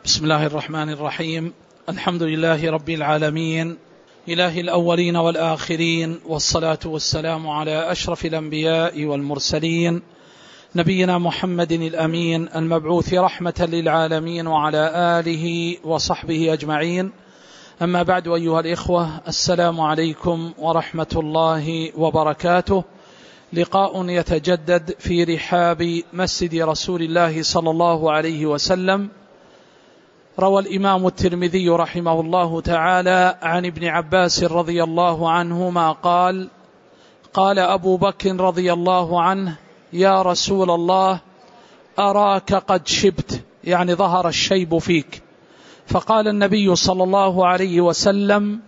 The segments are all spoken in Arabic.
بسم الله الرحمن الرحيم. الحمد لله رب العالمين، إله الأولين والآخرين، والصلاة والسلام على أشرف الأنبياء والمرسلين، نبينا محمد الأمين المبعوث رحمة للعالمين، وعلى آله وصحبه أجمعين. أما بعد، أيها الإخوة، السلام عليكم ورحمة الله وبركاته. لقاء يتجدد في رحاب مسجد رسول الله صلى الله عليه وسلم. روى الإمام الترمذي رحمه الله تعالى عن ابن عباس رضي الله عنهما قال: قال أبو بكر رضي الله عنه: يا رسول الله، أراك قد شبت، يعني ظهر الشيب فيك. فقال النبي صلى الله عليه وسلم: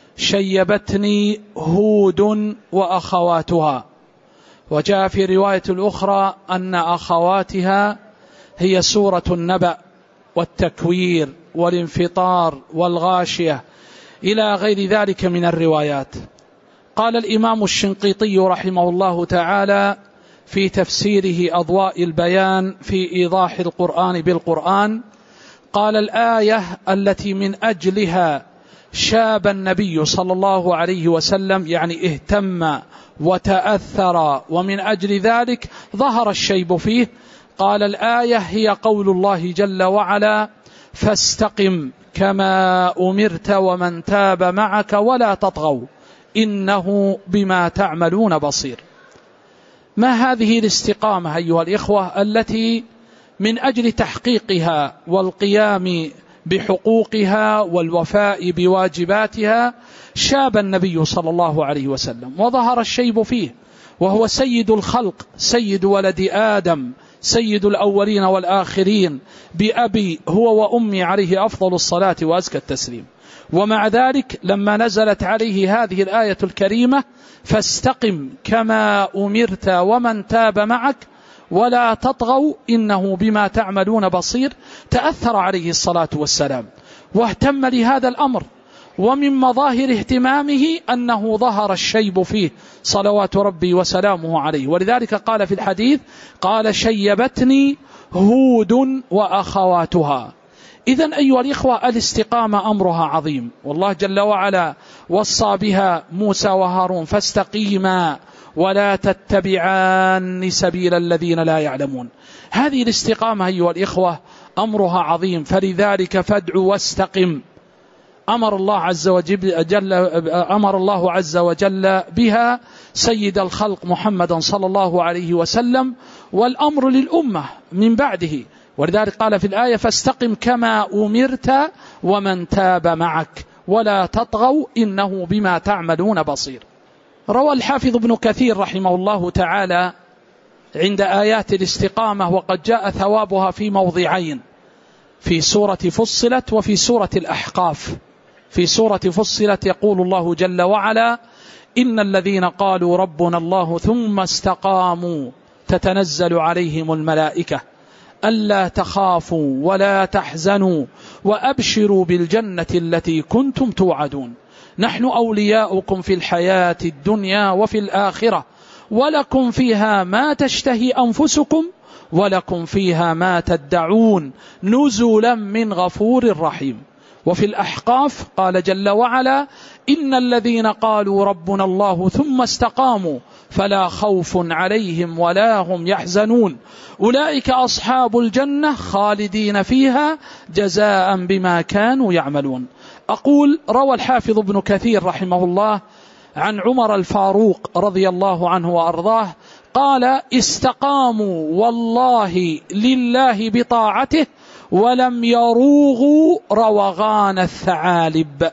شيبتني هود وأخواتها. وجاء في رواية الأخرى أن أخواتها هي سورة النبأ والتكوير والانفطار والغاشية إلى غير ذلك من الروايات. قال الإمام الشنقيطي رحمه الله تعالى في تفسيره أضواء البيان في إيضاح القرآن بالقرآن، قال: الآية التي من أجلها شاب النبي صلى الله عليه وسلم، يعني اهتم وتأثر، ومن أجل ذلك ظهر الشيب فيه. قال: الآية هي قول الله جل وعلا: فاستقم كما أمرت ومن تاب معك ولا تطغوا إنه بما تعملون بصير. ما هذه الاستقامة أيها الإخوة التي من أجل تحقيقها والقيام بحقوقها والوفاء بواجباتها شاب النبي صلى الله عليه وسلم وظهر الشيب فيه، وهو سيد الخلق، سيد ولد آدم، سيد الأولين والآخرين، بأبي هو وأمي عليه أفضل الصلاة وأزكى التسليم. ومع ذلك لما نزلت عليه هذه الآية الكريمة: فاستقم كما أمرت ومن تاب معك ولا تطغوا إنه بما تعملون بصير، تأثر عليه الصلاة والسلام واهتم لهذا الأمر. ومن مظاهر اهتمامه أنه ظهر الشيب فيه صلوات ربي وسلامه عليه، ولذلك قال في الحديث: قال: شيبتني هود وأخواتها. إذن أيها الإخوة، الاستقامة أمرها عظيم، والله جل وعلا وصى بها موسى وهارون: فاستقيما ولا تتبعان سبيل الذين لا يعلمون. هذه الاستقامة أيها الإخوة أمرها عظيم، فلذلك فادع واستقم. أمر الله عز وجل بها سيد الخلق محمدا صلى الله عليه وسلم، والأمر للأمة من بعده. ولذلك قال في الآية: فاستقم كما أمرت ومن تاب معك ولا تطغوا إنه بما تعملون بصير. روى الحافظ ابن كثير رحمه الله تعالى عند آيات الاستقامة، وقد جاء ثوابها في موضعين: في سورة فصلت وفي سورة الأحقاف. في سورة فصلت يقول الله جل وعلا: إن الذين قالوا ربنا الله ثم استقاموا تتنزل عليهم الملائكة ألا تخافوا ولا تحزنوا وأبشروا بالجنة التي كنتم توعدون، نحن أولياؤكم في الحياة الدنيا وفي الآخرة، ولكم فيها ما تشتهي أنفسكم ولكم فيها ما تدعون، نزلا من غفور رحيم. وفي الأحقاف قال جل وعلا: إن الذين قالوا ربنا الله ثم استقاموا فلا خوف عليهم ولا هم يحزنون، أولئك أصحاب الجنة خالدين فيها جزاء بما كانوا يعملون. أقول: روى الحافظ ابن كثير رحمه الله عن عمر الفاروق رضي الله عنه وأرضاه قال: استقاموا والله لله بطاعته ولم يروغوا روغان الثعالب.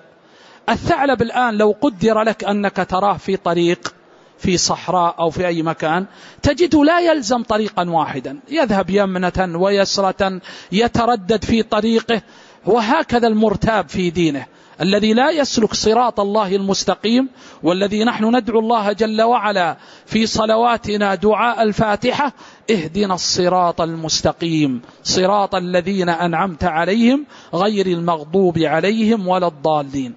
الثعلب الآن لو قدر لك أنك تراه في طريق، في صحراء أو في أي مكان، تجده لا يلزم طريقا واحدا، يذهب يمنة ويسرة، يتردد في طريقه. وهكذا المرتاب في دينه الذي لا يسلك صراط الله المستقيم، والذي نحن ندعو الله جل وعلا في صلواتنا دعاء الفاتحة: اهدنا الصراط المستقيم صراط الذين أنعمت عليهم غير المغضوب عليهم ولا الضالين.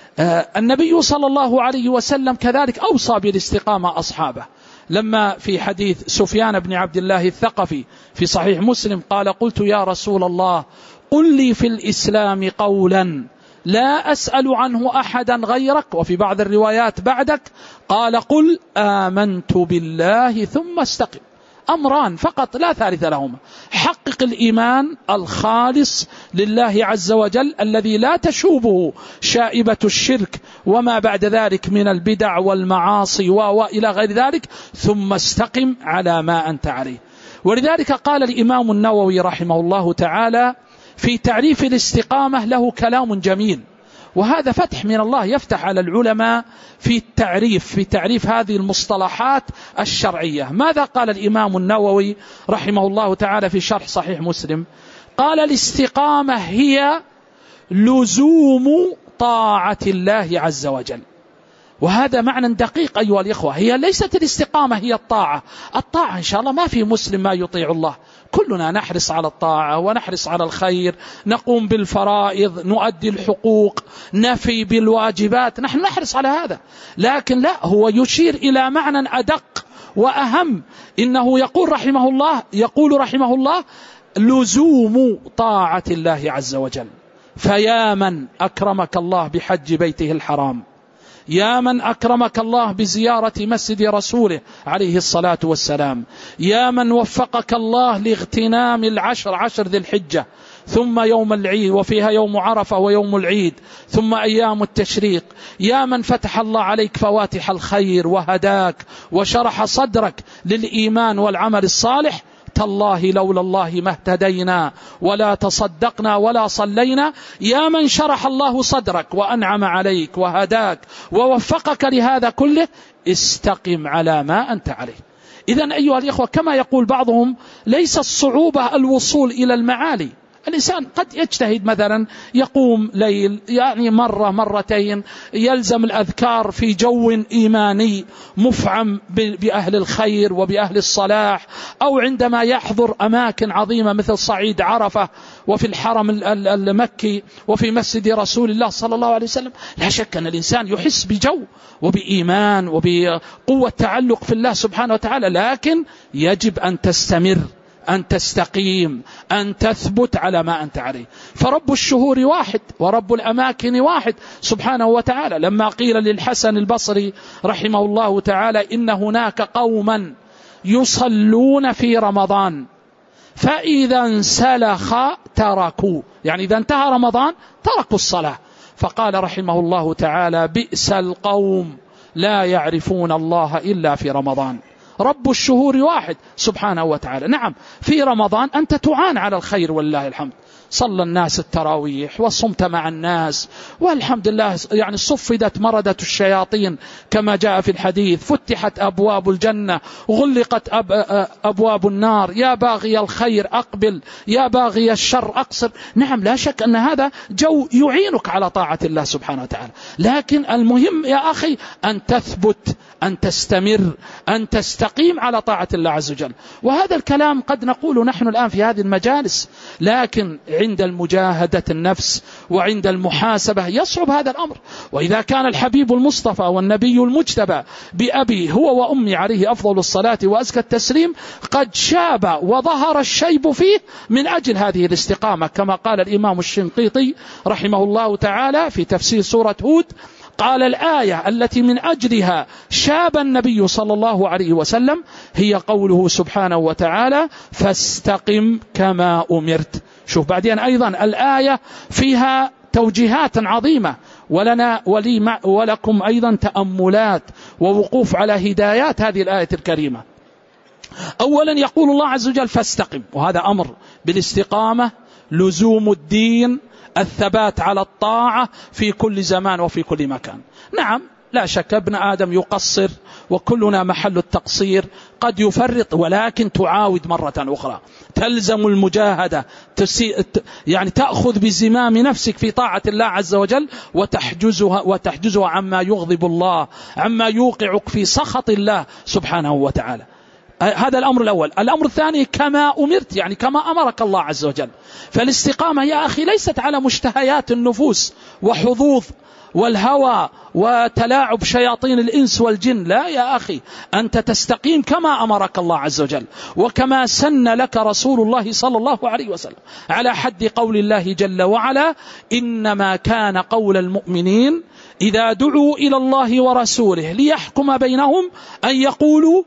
النبي صلى الله عليه وسلم كذلك أوصى بالاستقامة أصحابه، لما في حديث سفيان بن عبد الله الثقفي في صحيح مسلم قال: قلت يا رسول الله قل لي في الإسلام قولا لا أسأل عنه أحدا غيرك، وفي بعض الروايات بعدك، قال قل آمنت بالله ثم استقم. أمران فقط لا ثالث لهما: حقق الإيمان الخالص لله عز وجل الذي لا تشوبه شائبة الشرك وما بعد ذلك من البدع والمعاصي وإلى غير ذلك، ثم استقم على ما أنت عليه. ولذلك قال الإمام النووي رحمه الله تعالى في تعريف الاستقامة له كلام جميل، وهذا فتح من الله يفتح على العلماء في تعريف هذه المصطلحات الشرعية. ماذا قال الإمام النووي رحمه الله تعالى في شرح صحيح مسلم؟ قال: الاستقامة هي لزوم طاعة الله عز وجل. وهذا معنى دقيق أيها الإخوة. هي ليست الاستقامة هي الطاعة إن شاء الله ما في مسلم ما يطيع الله، كلنا نحرص على الطاعة ونحرص على الخير، نقوم بالفرائض، نؤدي الحقوق، نفي بالواجبات، نحن نحرص على هذا. لكن لا، هو يشير إلى معنى أدق وأهم، إنه يقول رحمه الله لزوم طاعة الله عز وجل. فيا من أكرمك الله بحج بيته الحرام، يا من أكرمك الله بزيارة مسجد رسوله عليه الصلاة والسلام، يا من وفقك الله لاغتنام عشر ذي الحجة، ثم يوم العيد وفيها يوم عرفة ويوم العيد، ثم أيام التشريق، يا من فتح الله عليك فواتح الخير وهداك وشرح صدرك للإيمان والعمل الصالح، تالله لولا الله ما اهتدينا ولا تصدقنا ولا صلينا. يا من شرح الله صدرك وأنعم عليك وهداك ووفقك لهذا كله، استقم على ما أنت عليه. إذن أيها الإخوة، كما يقول بعضهم، ليس الصعوبة الوصول إلى المعالي. الإنسان قد يجتهد مثلا يقوم ليل يعني مرة مرتين، يلزم الأذكار في جو إيماني مفعم بأهل الخير وبأهل الصلاح، أو عندما يحضر أماكن عظيمة مثل صعيد عرفة وفي الحرم المكي وفي مسجد رسول الله صلى الله عليه وسلم. لا شك أن الإنسان يحس بجو وبإيمان وبقوة تعلق في الله سبحانه وتعالى، لكن يجب أن تستمر، أن تستقيم، أن تثبت على ما أنت عليه. فرب الشهور واحد ورب الأماكن واحد سبحانه وتعالى. لما قيل للحسن البصري رحمه الله تعالى إن هناك قوما يصلون في رمضان فإذا انسلخ تركوا، يعني إذا انتهى رمضان تركوا الصلاة، فقال رحمه الله تعالى: بئس القوم لا يعرفون الله إلا في رمضان. رب الشهور واحد سبحانه وتعالى. نعم، في رمضان أنت تعان على الخير والله الحمد، صلى الناس التراويح وصمت مع الناس والحمد لله، يعني صفدت مردة الشياطين كما جاء في الحديث، فتحت أبواب الجنة، غلقت أبواب النار، يا باغي الخير أقبل، يا باغي الشر أقصر. نعم، لا شك أن هذا جو يعينك على طاعة الله سبحانه وتعالى، لكن المهم يا أخي أن تثبت، أن تستمر، أن تستقيم على طاعة الله عز وجل. وهذا الكلام قد نقول نحن الآن في هذه المجالس، لكن عند المجاهدة النفس وعند المحاسبة يصعب هذا الأمر. وإذا كان الحبيب المصطفى والنبي المجتبى بأبي هو وأمي عليه أفضل الصلاة وأزكى التسليم قد شاب وظهر الشيب فيه من أجل هذه الاستقامة، كما قال الإمام الشنقيطي رحمه الله تعالى في تفسير سورة هود، قال: الآية التي من أجلها شاب النبي صلى الله عليه وسلم هي قوله سبحانه وتعالى: فاستقم كما أمرت. شوف بعدين أيضا الآية فيها توجيهات عظيمة، ولنا ولكم أيضا تأملات ووقوف على هدايات هذه الآية الكريمة. أولا يقول الله عز وجل: فاستقم، وهذا أمر بالاستقامة، لزوم الدين، الثبات على الطاعة في كل زمان وفي كل مكان. نعم، لا شك ابن آدم يقصر وكلنا محل التقصير، قد يفرط، ولكن تعاود مرة أخرى، تلزم المجاهدة، يعني تأخذ بزمام نفسك في طاعة الله عز وجل وتحجزها عما يغضب الله، عما يوقعك في سخط الله سبحانه وتعالى. هذا الأمر الأول. الأمر الثاني كما أمرت، يعني كما أمرك الله عز وجل. فالاستقامة يا أخي ليست على مشتهيات النفوس وحظوظ والهوى وتلاعب شياطين الإنس والجن، لا يا أخي، أنت تستقيم كما أمرك الله عز وجل وكما سن لك رسول الله صلى الله عليه وسلم، على حد قول الله جل وعلا: إنما كان قول المؤمنين إذا دعوا إلى الله ورسوله ليحكم بينهم أن يقولوا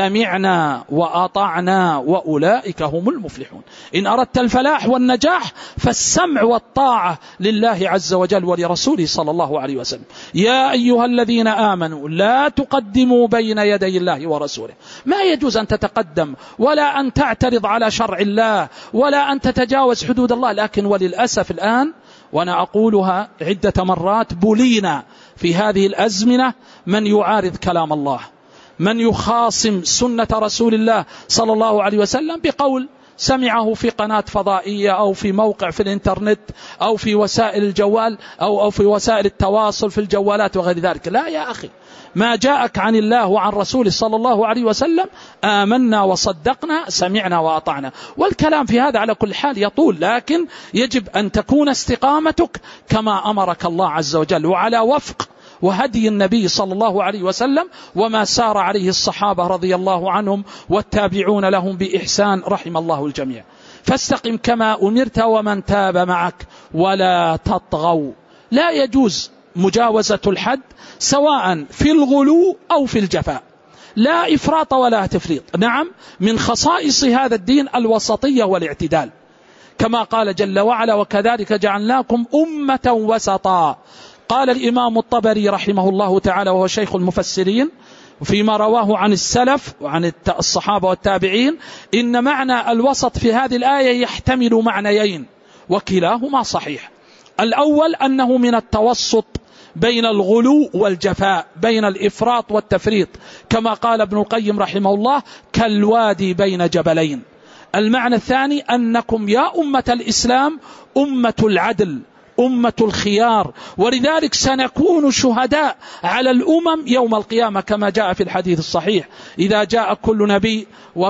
سمعنا وأطعنا وأولئك هم المفلحون. إن أردت الفلاح والنجاح فالسمع والطاعة لله عز وجل ولرسوله صلى الله عليه وسلم. يا أيها الذين آمنوا لا تقدموا بين يدي الله ورسوله. ما يجوز أن تتقدم ولا أن تعترض على شرع الله ولا أن تتجاوز حدود الله. لكن وللأسف الآن، وأنا أقولها عدة مرات، بلينا في هذه الأزمنة من يعارض كلام الله، من يخاصم سنة رسول الله صلى الله عليه وسلم بقول سمعه في قناة فضائية أو في موقع في الإنترنت أو في وسائل الجوال أو في وسائل التواصل في الجوالات وغير ذلك. لا يا أخي، ما جاءك عن الله وعن رسوله صلى الله عليه وسلم آمنا وصدقنا، سمعنا وأطعنا. والكلام في هذا على كل حال يطول، لكن يجب أن تكون استقامتك كما أمرك الله عز وجل وعلى وفق وهدي النبي صلى الله عليه وسلم وما سار عليه الصحابة رضي الله عنهم والتابعون لهم بإحسان رحم الله الجميع. فاستقم كما أمرت ومن تاب معك ولا تطغوا. لا يجوز مجاوزة الحد سواء في الغلو أو في الجفاء، لا إفراط ولا تفريط. نعم، من خصائص هذا الدين الوسطية والاعتدال، كما قال جل وعلا: وكذلك جعلناكم أمة وسطا. قال الإمام الطبري رحمه الله تعالى وهو شيخ المفسرين فيما رواه عن السلف وعن الصحابة والتابعين: إن معنى الوسط في هذه الآية يحتمل معنيين وكلاهما صحيح. الأول أنه من التوسط بين الغلو والجفاء، بين الإفراط والتفريط، كما قال ابن القيم رحمه الله: كالوادي بين جبلين. المعنى الثاني أنكم يا أمة الإسلام أمة العدل، أمة الخيار، ولذلك سنكون شهداء على الأمم يوم القيامة، كما جاء في الحديث الصحيح: إذا جاء كل نبي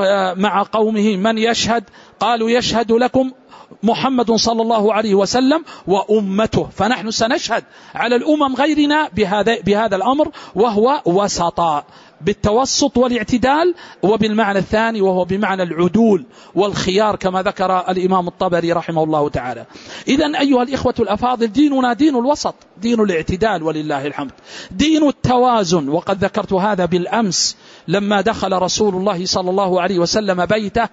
ومع قومه من يشهد؟ قالوا: يشهد لكم محمد صلى الله عليه وسلم وأمته. فنحن سنشهد على الأمم غيرنا بهذا الأمر، وهو وسطاء، بالتوسط والاعتدال، وبالمعنى الثاني وهو بمعنى العدول والخيار، كما ذكر الإمام الطبري رحمه الله تعالى. إذن أيها الإخوة الأفاضل، ديننا دين الوسط، دين الاعتدال ولله الحمد، دين التوازن. وقد ذكرت هذا بالأمس لما دخل رسول الله صلى الله عليه وسلم بيته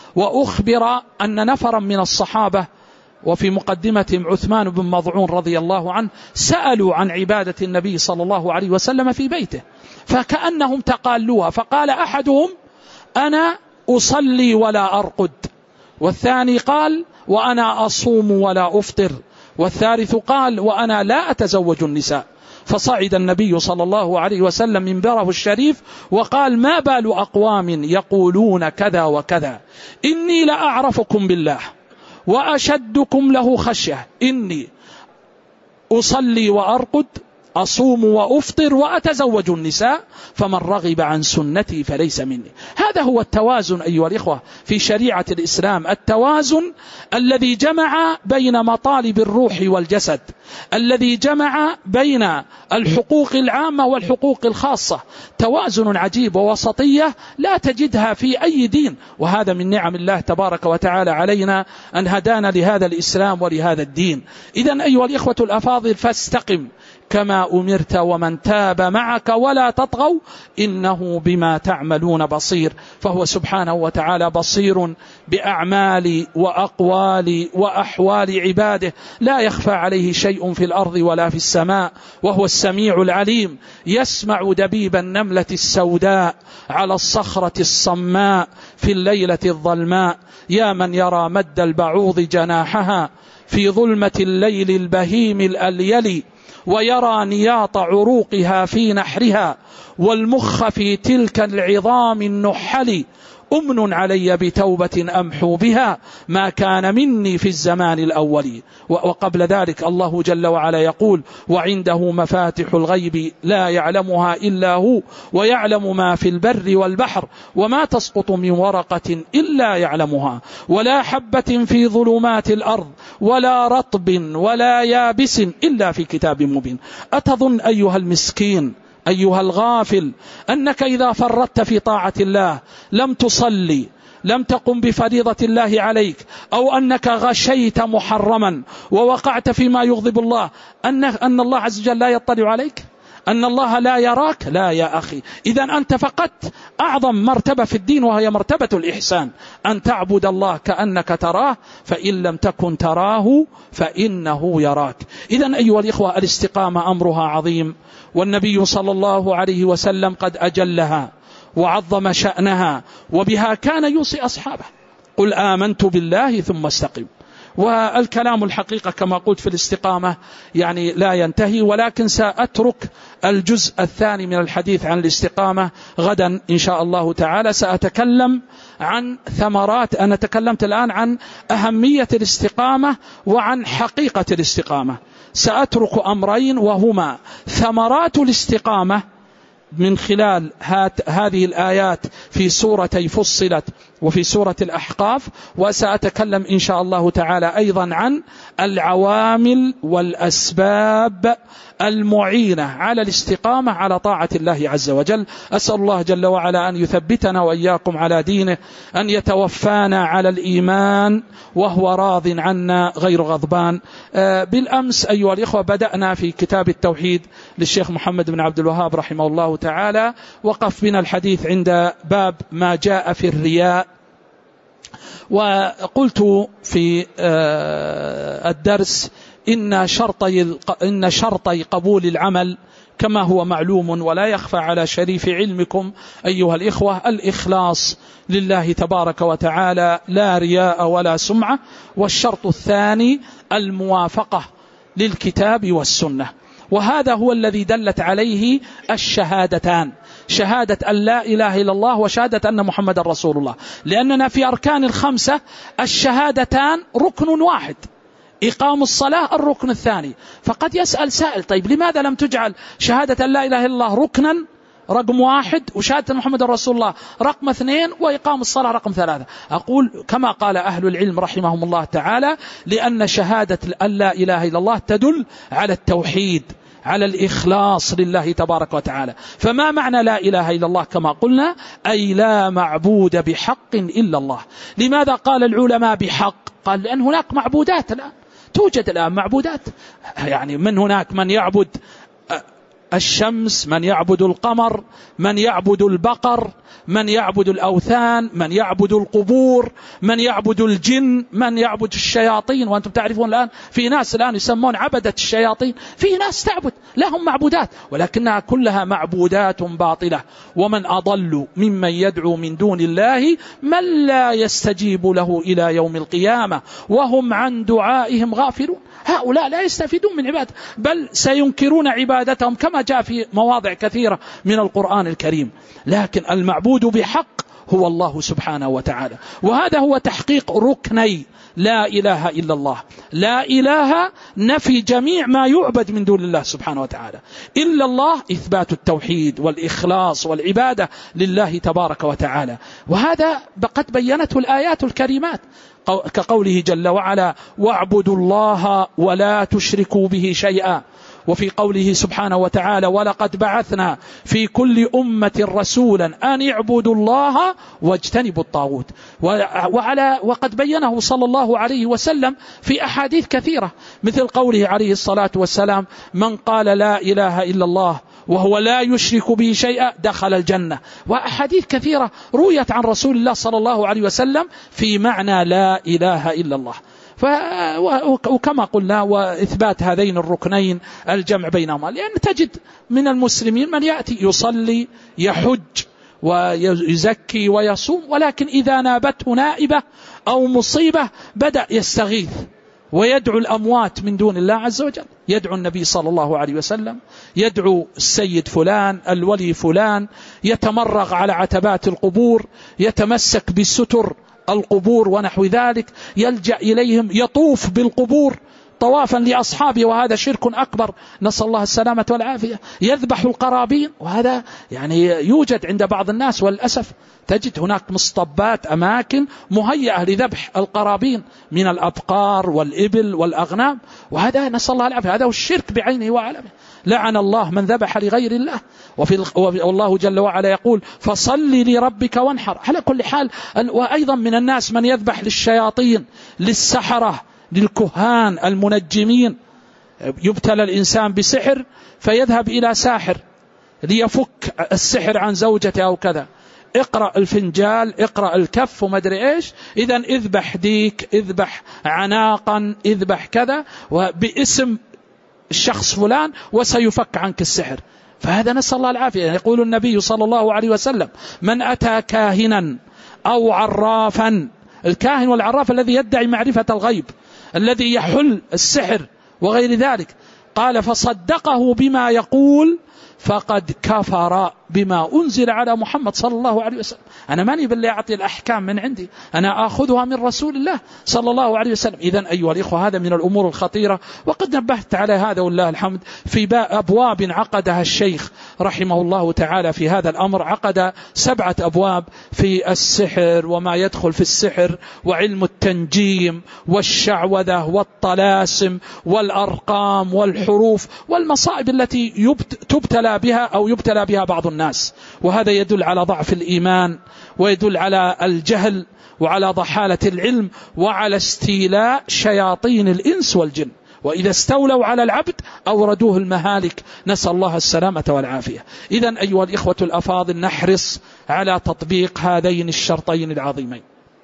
وأخبر أن نفرا من الصحابة وفي مقدمتهم عثمان بن مضعون رضي الله عنه سألوا عن عبادة النبي صلى الله عليه وسلم في بيته، فكأنهم تقالوها. فقال أحدهم: أنا أصلي ولا أرقد، والثاني قال: وأنا أصوم ولا أفطر، والثالث قال: وأنا لا أتزوج النساء. فصعد النبي صلى الله عليه وسلم منبره الشريف وقال: ما بال أقوام يقولون كذا وكذا، إني لأعرفكم بالله وأشدكم له خشية، إني أصلي وأرقد، أصوم وأفطر، وأتزوج النساء، فمن رغب عن سنتي فليس مني. هذا هو التوازن أيها الإخوة في شريعة الإسلام، التوازن الذي جمع بين مطالب الروح والجسد، الذي جمع بين الحقوق العامة والحقوق الخاصة، توازن عجيب ووسطية لا تجدها في أي دين. وهذا من نعم الله تبارك وتعالى علينا أن هدانا لهذا الإسلام ولهذا الدين. إذن أيها الإخوة الأفاضل، فاستقم كما أمرت ومن تاب معك ولا تطغوا إنه بما تعملون بصير. فهو سبحانه وتعالى بصير بأعمال وأقوال وأحوال عباده، لا يخفى عليه شيء في الأرض ولا في السماء، وهو السميع العليم، يسمع دبيب النملة السوداء على الصخرة الصماء في الليلة الظلماء، يا من يرى مد البعوض جناحها في ظلمة الليل البهيم الأليل، ويرى نياط عروقها في نحرها، والمخ في تلك العظام النحل، أمن علي بتوبة أمحو بها ما كان مني في الزمان الأول. وقبل ذلك الله جل وعلا يقول وعنده مفاتح الغيب لا يعلمها إلا هو ويعلم ما في البر والبحر وما تسقط من ورقة إلا يعلمها ولا حبة في ظلمات الأرض ولا رطب ولا يابس إلا في كتاب مبين. أتظن أيها المسكين أيها الغافل أنك إذا فرطت في طاعة الله لم تصلي لم تقم بفريضة الله عليك أو أنك غشيت محرما ووقعت فيما يغضب الله أن الله عز وجل لا يطلع عليك؟ أن الله لا يراك؟ لا يا أخي. إذن أنت فقدت أعظم مرتبة في الدين وهي مرتبة الإحسان، أن تعبد الله كأنك تراه فإن لم تكن تراه فإنه يراك. إذن أيها الإخوة الاستقامة أمرها عظيم، والنبي صلى الله عليه وسلم قد أجلها وعظم شأنها، وبها كان يوصي أصحابه قل آمنت بالله ثم استقم. والكلام الحقيقة كما قلت في الاستقامة يعني لا ينتهي، ولكن سأترك الجزء الثاني من الحديث عن الاستقامة غدا إن شاء الله تعالى. سأتكلم عن ثمرات، أنا تكلمت الآن عن أهمية الاستقامة وعن حقيقة الاستقامة. سأترك أمرين وهما ثمرات الاستقامة من خلال هذه الآيات في سورتي فصلت وفي سورة الأحقاف، وسأتكلم إن شاء الله تعالى أيضا عن العوامل والأسباب المعينة على الاستقامة على طاعة الله عز وجل. أسأل الله جل وعلا أن يثبتنا وإياكم على دينه، أن يتوفانا على الإيمان وهو راض عنا غير غضبان. بالأمس أيها الإخوة بدأنا في كتاب التوحيد للشيخ محمد بن عبد الوهاب رحمه الله تعالى، وقف بنا الحديث عند باب ما جاء في الرياء. وقلت في الدرس إن شرطي قبول العمل كما هو معلوم ولا يخفى على شريف علمكم أيها الإخوة الإخلاص لله تبارك وتعالى لا رياء ولا سمعة، والشرط الثاني الموافقة للكتاب والسنة، وهذا هو الذي دلت عليه الشهادتان، شهادة أن لا إله إلا الله وشهادة أن محمد رسول الله، لأننا في أركان الخمسة الشهادتان ركن واحد، إقام الصلاة الركن الثاني. فقد يسأل سائل طيب لماذا لم تجعل شهادة أن لا إله إلا الله ركنا رقم 1 وشهادة محمد رسول الله رقم 2 وإقام الصلاة رقم 3؟ أقول كما قال أهل العلم رحمهم الله تعالى لأن شهادة أن لا إله إلا الله تدل على التوحيد، على الإخلاص لله تبارك وتعالى. فما معنى لا إله إلا الله؟ كما قلنا أي لا معبود بحق إلا الله. لماذا قال العلماء بحق؟ قال لأن هناك معبودات الآن، توجد الآن معبودات، يعني من هناك من يعبد الشمس، من يعبد القمر، من يعبد البقر، من يعبد الأوثان، من يعبد القبور، من يعبد الجن، من يعبد الشياطين. وأنتم تعرفون الآن في ناس الآن يسمون عبدة الشياطين، في ناس تعبد لهم معبودات ولكنها كلها معبودات باطلة. ومن أضل ممن يدعو من دون الله من لا يستجيب له إلى يوم القيامة وهم عن دعائهم غافلون. هؤلاء لا يستفيدون من عبادة بل سينكرون عبادتهم كما جاء في مواضع كثيرة من القرآن الكريم. لكن المعبود بحق هو الله سبحانه وتعالى، وهذا هو تحقيق ركني لا إله إلا الله. لا إله نفي جميع ما يعبد من دون الله سبحانه وتعالى، إلا الله إثبات التوحيد والإخلاص والعبادة لله تبارك وتعالى. وهذا قد بينته الآيات الكريمات كقوله جل وعلا واعبدوا الله ولا تشركوا به شيئا، وفي قوله سبحانه وتعالى ولقد بعثنا في كل أمة رسولا أن اعبدوا الله واجتنبوا الطاغوت. وقد بينه صلى الله عليه وسلم في أحاديث كثيرة، مثل قوله عليه الصلاة والسلام من قال لا إله إلا الله وهو لا يشرك به شيئا دخل الجنة. وأحاديث كثيرة رويت عن رسول الله صلى الله عليه وسلم في معنى لا إله إلا الله. وكما قلنا وإثبات هذين الركنين الجمع بينهما، لأن تجد من المسلمين من يأتي يصلي يحج ويزكي ويصوم، ولكن إذا نابته نائبة أو مصيبة بدأ يستغيث ويدعو الأموات من دون الله عز وجل، يدعو النبي صلى الله عليه وسلم، يدعو السيد فلان، الولي فلان، يتمرغ على عتبات القبور، يتمسك بستر القبور ونحو ذلك، يلجأ إليهم، يطوف بالقبور طوافا لأصحابه، وهذا شرك أكبر، نسأل الله السلامة والعافية. يذبح القرابين، وهذا يعني يوجد عند بعض الناس والأسف، تجد هناك مصطبات، أماكن مهيئة لذبح القرابين من الأبقار والإبل والأغنام، وهذا نسأل الله العافية، هذا هو الشرك بعينه وعلمه. لعن الله من ذبح لغير الله، والله جل وعلا يقول فصل لربك وانحر. على كل حال، وأيضا من الناس من يذبح للشياطين، للسحرة، للكهان المنجمين. يبتلى الإنسان بسحر فيذهب إلى ساحر ليفك السحر عن زوجته أو كذا، اقرأ الفنجال، اقرأ الكف وما أدري إيش، إذن اذبح ديك، اذبح عناقا، اذبح كذا وباسم الشخص فلان وسيفك عنك السحر. فهذا نسأل الله العافية. يقول النبي صلى الله عليه وسلم من أتى كاهنا أو عرافا، الكاهن والعراف الذي يدعي معرفة الغيب، الذي يحل السحر وغير ذلك، قال فصدقه بما يقول فقد كفر بما أنزل على محمد صلى الله عليه وسلم. أنا ماني باللي أعطي الأحكام من عندي، أنا أخذها من رسول الله صلى الله عليه وسلم. إذن أيها الإخوة، هذا من الأمور الخطيرة، وقد نبهت على هذا والله الحمد في أبواب عقدها الشيخ رحمه الله تعالى في هذا الأمر. عقد 7 أبواب في السحر وما يدخل في السحر، وعلم التنجيم والشعوذة والطلاسم والأرقام والحروف والمصائب التي تبتلى بها أو يبتلى بها بعض الناس. وهذا يدل على ضعف الإيمان، ويدل على الجهل، وعلى ضحالة العلم، وعلى استيلاء شياطين الإنس والجن، وإذا استولوا على العبد أوردوه المهالك، نسأل الله السلامة والعافية. إذن أيها الإخوة الأفاضل، نحرص على تطبيق هذين الشرطين العظيمين،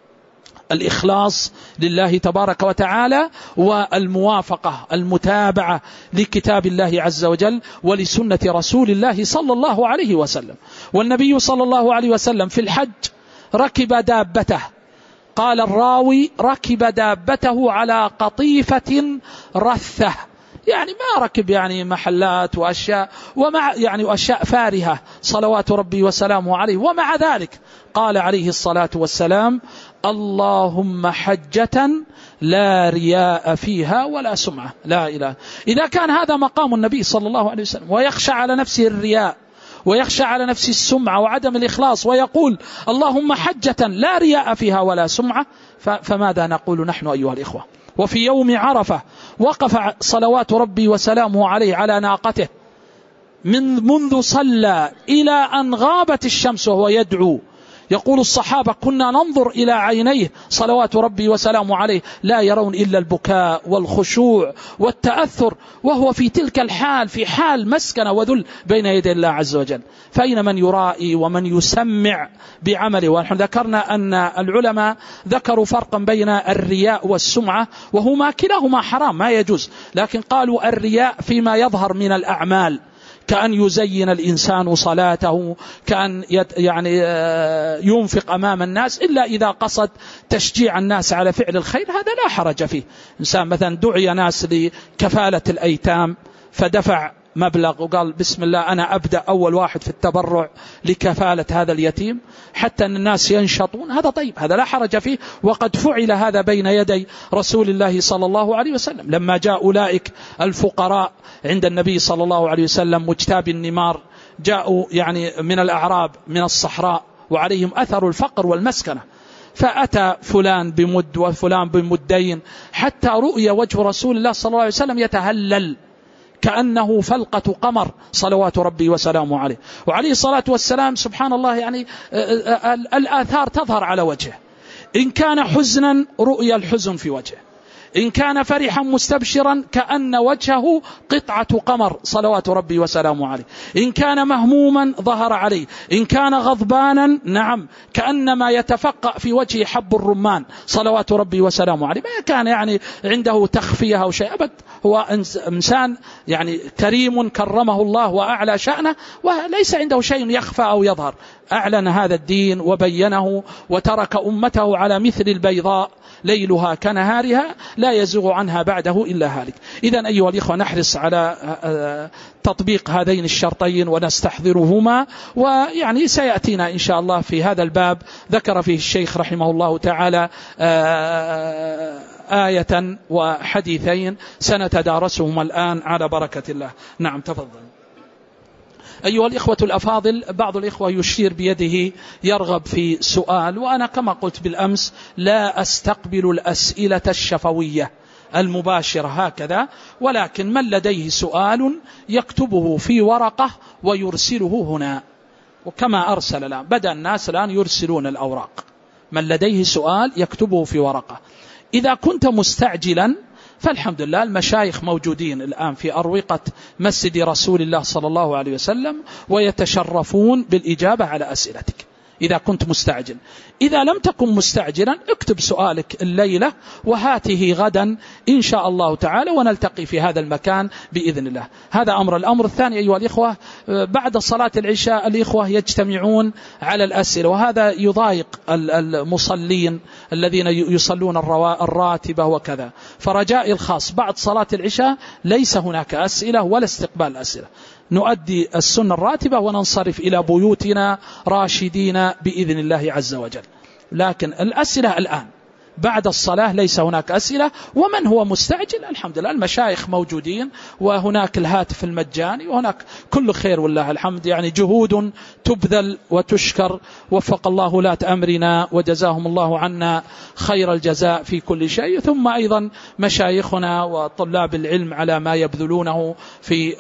الإخلاص لله تبارك وتعالى، والموافقة المتابعة لكتاب الله عز وجل ولسنة رسول الله صلى الله عليه وسلم. والنبي صلى الله عليه وسلم في الحج ركب دابته، قال الراوي ركب دابته على قطيفة رثة، يعني ما ركب يعني محلات وأشياء وأشياء فارهة صلوات ربي وسلامه عليه. ومع ذلك قال عليه الصلاة والسلام اللهم حجة لا رياء فيها ولا سمعة، لا إله. إذا كان هذا مقام النبي صلى الله عليه وسلم، ويخشى على نفسه الرياء، ويخشى على نفسه السمعة وعدم الإخلاص، ويقول اللهم حجة لا رياء فيها ولا سمعة، فماذا نقول نحن أيها الإخوة؟ وفي يوم عرفة وقف صلوات ربي وسلامه عليه على ناقته منذ صلى إلى أن غابت الشمس وهو يدعو. يقول الصحابة كنا ننظر إلى عينيه صلوات ربي وسلامه عليه لا يرون إلا البكاء والخشوع والتأثر، وهو في تلك الحال، في حال مسكنة وذل بين يدي الله عز وجل. فأين من يرائي ومن يسمع بعمله؟ ونحن ذكرنا أن العلماء ذكروا فرقا بين الرياء والسمعة، وهما كلاهما حرام ما يجوز، لكن قالوا الرياء فيما يظهر من الأعمال، كأن يزين الإنسان صلاته، كأن ينفق أمام الناس، إلا إذا قصد تشجيع الناس على فعل الخير هذا لا حرج فيه. إنسان مثلا دعي ناس لكفالة الأيتام فدفع مبلغ وقال بسم الله أنا أبدأ أول واحد في التبرع لكفالة هذا اليتيم حتى أن الناس ينشطون، هذا طيب، هذا لا حرج فيه، وقد فعل هذا بين يدي رسول الله صلى الله عليه وسلم لما جاء أولئك الفقراء عند النبي صلى الله عليه وسلم مجتاب النمار، جاءوا من الأعراب من الصحراء وعليهم أثر الفقر والمسكنة، فأتى فلان بمد وفلان بمدين حتى رؤي وجه رسول الله صلى الله عليه وسلم يتهلل كأنه فلقة قمر صلوات ربي وسلامه عليه. وعليه الصلاة والسلام سبحان الله الآثار تظهر على وجهه، إن كان حزنا رؤي الحزن في وجهه، إن كان فرحا مستبشرا كأن وجهه قطعة قمر صلوات ربي وسلامه عليه، إن كان مهموما ظهر عليه، إن كان غضبانا نعم كأنما يتفقأ في وجهه حب الرمان صلوات ربي وسلامه عليه، ما كان عنده تخفية أو شيء أبد، هو إنسان يعني كريم كرمه الله وأعلى شأنه، وليس عنده شيء يخفى أو يظهر. أعلن هذا الدين وبينه وترك أمته على مثل البيضاء ليلها كنهارها لا يزغ عنها بعده إلا هالك. إذن أيها الإخوة نحرص على تطبيق هذين الشرطين ونستحضرهما، ويعني سيأتينا إن شاء الله في هذا الباب ذكر فيه الشيخ رحمه الله تعالى آية وحديثين سنتدارسهما الآن على بركة الله. نعم تفضل. أيها الإخوة الأفاضل، بعض الإخوة يشير بيده يرغب في سؤال، وأنا كما قلت بالأمس لا أستقبل الأسئلة الشفوية المباشرة هكذا، ولكن من لديه سؤال يكتبه في ورقة ويرسله هنا، وكما أرسل الآن بدأ الناس الآن يرسلون الأوراق. من لديه سؤال يكتبه في ورقة. إذا كنت مستعجلا فالحمد لله المشايخ موجودين الآن في أروقة مسجد رسول الله صلى الله عليه وسلم ويتشرفون بالإجابة على أسئلتك إذا كنت مستعجل. إذا لم تكن مستعجلا اكتب سؤالك الليلة وهاته غدا إن شاء الله تعالى، ونلتقي في هذا المكان بإذن الله. هذا أمر. الأمر الثاني أيها الإخوة، بعد صلاة العشاء الإخوة يجتمعون على الأسئلة، وهذا يضايق المصلين الذين يصلون الراتبة وكذا. فرجائي الخاص بعد صلاة العشاء ليس هناك أسئلة ولا استقبال الأسئلة، نؤدي السنة الراتبة وننصرف إلى بيوتنا راشدين بإذن الله عز وجل. لكن الأسئلة الآن بعد الصلاة ليس هناك أسئلة. ومن هو مستعجل الحمد لله المشايخ موجودين، وهناك الهاتف المجاني، وهناك كل خير والله الحمد. يعني جهود تبذل وتشكر. وفق الله ولاة أمرنا وجزاهم الله عنا خير الجزاء في كل شيء. ثم أيضا مشايخنا وطلاب العلم على ما يبذلونه في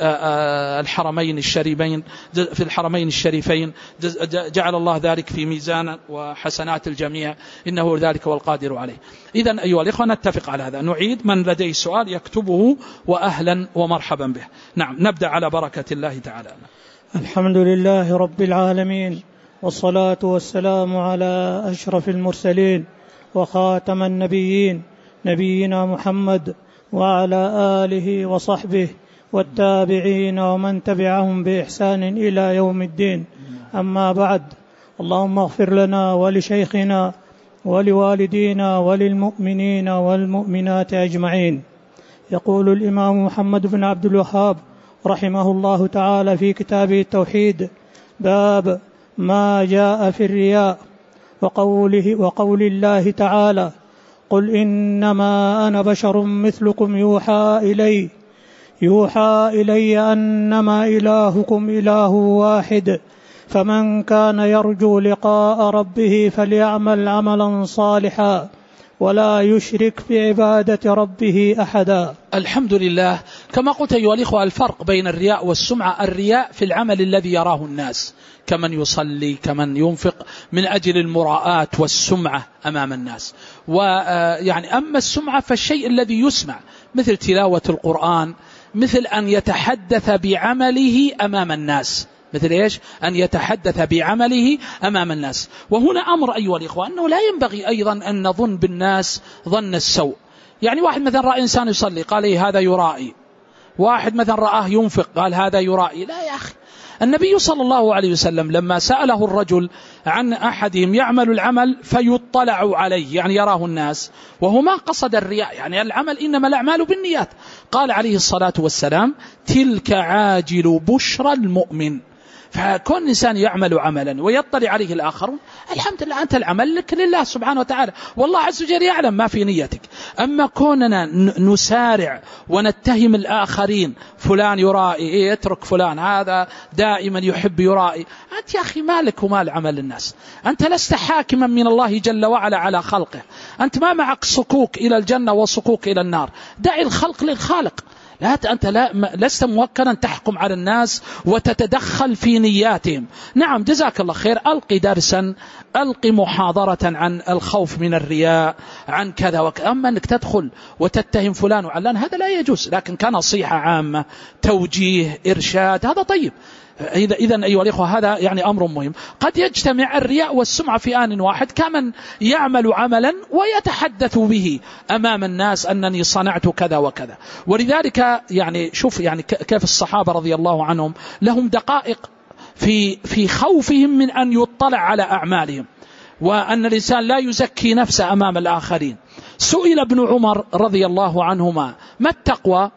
الحرمين الشريفين جعل الله ذلك في ميزان وحسنات الجميع، إنه ذلك والقادر عليه. إذن أيها الإخوة نتفق على هذا. نعيد، من لديه سؤال يكتبه وأهلا ومرحبا به. نعم نبدأ على بركة الله تعالى. الحمد لله رب العالمين، والصلاة والسلام على أشرف المرسلين وخاتم النبيين نبينا محمد وعلى آله وصحبه والتابعين ومن تبعهم بإحسان إلى يوم الدين. أما بعد، اللهم اغفر لنا ولشيخنا ولوالدينا وللمؤمنين والمؤمنات أجمعين. يقول الإمام محمد بن عبد الوهاب رحمه الله تعالى في كتابه التوحيد: باب ما جاء في الرياء، وقول الله تعالى: قل إنما أنا بشر مثلكم يوحى إلي أنما إلهكم إله واحد، فمن كان يرجو لقاء ربه فليعمل عملا صالحا ولا يشرك بعبادة ربه أحدا. الحمد لله. كما قلت أيها الإخوة، الفرق بين الرياء والسمعة: الرياء في العمل الذي يراه الناس، كمن يصلي، كمن ينفق من أجل المراءة والسمعة أمام الناس. ويعني أما السمعة فالشيء الذي يسمع، مثل تلاوة القرآن، مثل أن يتحدث بعمله أمام الناس، مثل إيش؟ أن يتحدث بعمله أمام الناس. وهنا أمر أيها الإخوة، أنه لا ينبغي أيضا أن نظن بالناس ظن السوء. يعني واحد مثلا رأى إنسان يصلي قال إيه هذا يرائي، واحد مثلا رآه ينفق قال هذا يرائي. لا يا أخي، النبي صلى الله عليه وسلم لما سأله الرجل عن أحدهم يعمل العمل فيطلع عليه، يعني يراه الناس، وهو ما قصد الرياء، يعني العمل إنما الأعمال بالنيات، قال عليه الصلاة والسلام: تلك عاجل بشرى المؤمن. فكون الإنسان يعمل عملا ويطلع عليه الآخرون، الحمد لله أنت العمل لك لله سبحانه وتعالى، والله عز وجل يعلم ما في نيتك. أما كوننا نسارع ونتهم الآخرين، فلان يرائي، اترك فلان هذا دائما يحب يرائي، أنت يا أخي مالك ومال عمل الناس؟ أنت لست حاكما من الله جل وعلا على خلقه، أنت ما معك صكوك إلى الجنة وصكوك إلى النار، دع الخلق للخالق. أنت لست موكلا تحكم على الناس وتتدخل في نياتهم. نعم جزاك الله خير، ألقي درسا، ألقي محاضرة عن الخوف من الرياء، عن كذا وكذا. أما أنك تدخل وتتهم فلان وعلان هذا لا يجوز، لكن كنصيحة عامة، توجيه، إرشاد، هذا طيب. إذن أيها الإخوة هذا يعني أمر مهم. قد يجتمع الرياء والسمعة في آن واحد، كمن يعمل عملا ويتحدث به أمام الناس أنني صنعت كذا وكذا. ولذلك يعني شوف يعني كيف الصحابة رضي الله عنهم لهم دقائق في خوفهم من أن يطلع على أعمالهم، وأن الإنسان لا يزكي نفسه أمام الآخرين. سئل ابن عمر رضي الله عنهما ما التقوى؟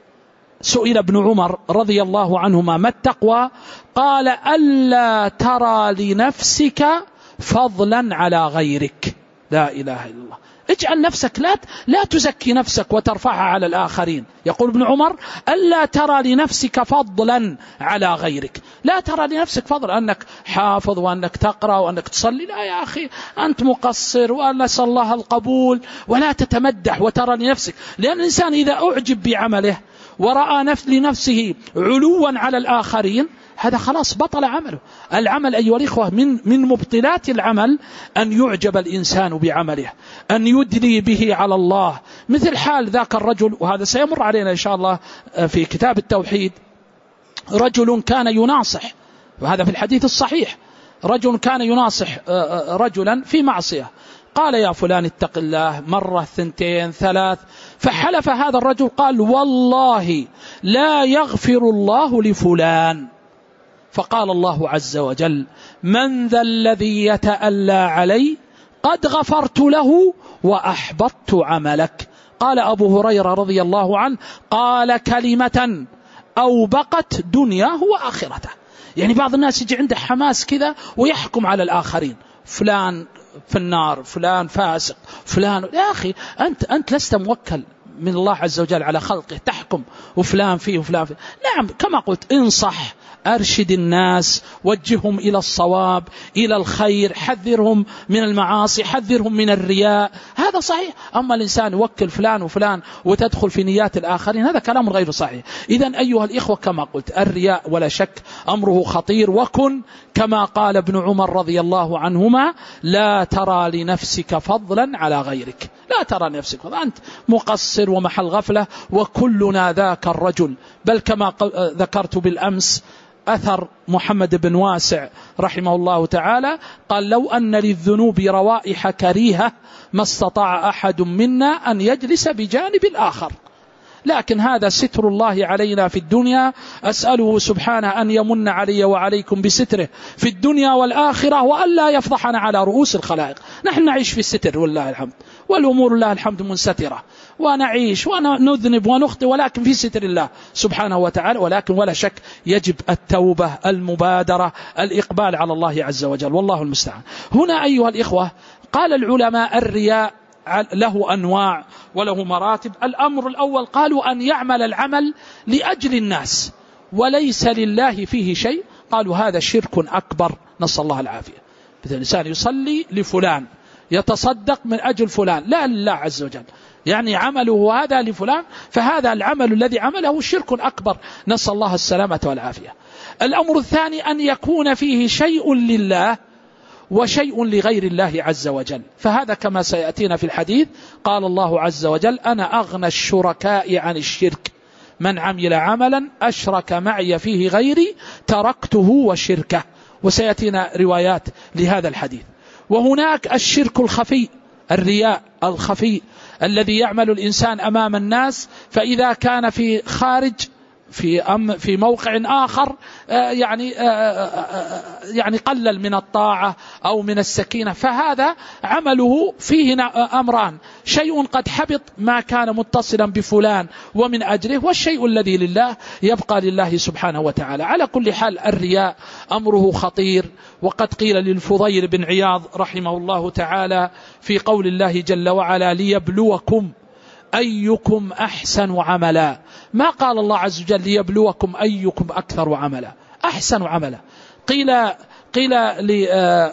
سئل ابن عمر رضي الله عنهما ما التقوى؟ قال ألا ترى لنفسك فضلا على غيرك. لا إله إلا الله. اجعل نفسك لا تزكي نفسك وترفعها على الآخرين. يقول ابن عمر ألا ترى لنفسك فضلا على غيرك. لا ترى لنفسك فضلا أنك حافظ وأنك تقرأ وأنك تصلي، لا يا أخي أنت مقصر ونسأل الله القبول. ولا تتمدح وترى لنفسك، لأن الإنسان إذا أعجب بعمله ورأى لنفسه علوا على الآخرين هذا خلاص بطل عمله. العمل أيها الإخوة من مبطلات العمل أن يعجب الإنسان بعمله، أن يدلي به على الله، مثل حال ذاك الرجل، وهذا سيمر علينا إن شاء الله في كتاب التوحيد. رجل كان يناصح، وهذا في الحديث الصحيح، رجل كان يناصح رجلا في معصية، قال يا فلان اتق الله مرة، ثنتين، ثلاث، فحلف هذا الرجل قال والله لا يغفر الله لفلان. فقال الله عز وجل من ذا الذي يتألى علي قد غفرت له وأحبطت عملك. قال أبو هريرة رضي الله عنه قال كلمة أوبقت دنياه وآخرته. يعني بعض الناس يجي عنده حماس كذا ويحكم على الآخرين، فلان في النار، فلان فاسق، فلان. يا أخي أنت لست موكل من الله عز وجل على خلقه تحكم وفلان فيه وفلان فيه. نعم كما قلت انصح، أرشد الناس، وجههم إلى الصواب، إلى الخير، حذرهم من المعاصي، حذرهم من الرياء، هذا صحيح. أما الإنسان يوكل فلان وفلان وتدخل في نيات الآخرين هذا كلام غير صحيح. إذن أيها الإخوة كما قلت الرياء ولا شك أمره خطير، وكن كما قال ابن عمر رضي الله عنهما لا ترى لنفسك فضلا على غيرك. لا ترى لنفسك فضلا، أنت مقصر ومحل غفلة وكلنا ذاك الرجل. بل كما ذكرت بالأمس أثر محمد بن واسع رحمه الله تعالى قال لو أن للذنوب روائح كريهة ما استطاع أحد منا أن يجلس بجانب الآخر. لكن هذا ستر الله علينا في الدنيا، أسأله سبحانه أن يمن علي وعليكم بستره في الدنيا والآخرة، وألا يفضحنا على رؤوس الخلائق. نحن نعيش في الستر والله الحمد، والأمور الله الحمد منسترة، ونعيش ونذنب ونخطئ ولكن في ستر الله سبحانه وتعالى. ولكن ولا شك يجب التوبة، المبادرة، الإقبال على الله عز وجل، والله المستعان. هنا أيها الإخوة قال العلماء الرياء له أنواع وله مراتب. الأمر الأول قالوا أن يعمل العمل لأجل الناس وليس لله فيه شيء، قالوا هذا شرك أكبر، نسأل الله العافية. مثل الإنسان يصلي لفلان، يتصدق من أجل فلان، لا لله عز وجل، يعني عمله هذا لفلان، فهذا العمل الذي عمله شرك أكبر، نسأل الله السلامة والعافية. الأمر الثاني أن يكون فيه شيء لله وشيء لغير الله عز وجل، فهذا كما سيأتينا في الحديث قال الله عز وجل أنا أغنى الشركاء عن الشرك من عمل عملا أشرك معي فيه غيري تركته وشركه. وسيأتينا روايات لهذا الحديث. وهناك الشرك الخفي، الرياء الخفي الذي يعمل الإنسان أمام الناس، فإذا كان في خارج في موقع آخر يعني قلل من الطاعة أو من السكينة، فهذا عمله فيه أمران: شيء قد حبط ما كان متصلا بفلان ومن أجله، والشيء الذي لله يبقى لله سبحانه وتعالى. على كل حال الرياء أمره خطير. وقد قيل للفضيل بن عياض رحمه الله تعالى في قول الله جل وعلا ليبلوكم أيكم أحسن عملا، ما قال الله عز وجل ليبلوكم أيكم أكثر عملا، أحسن عملا. قيل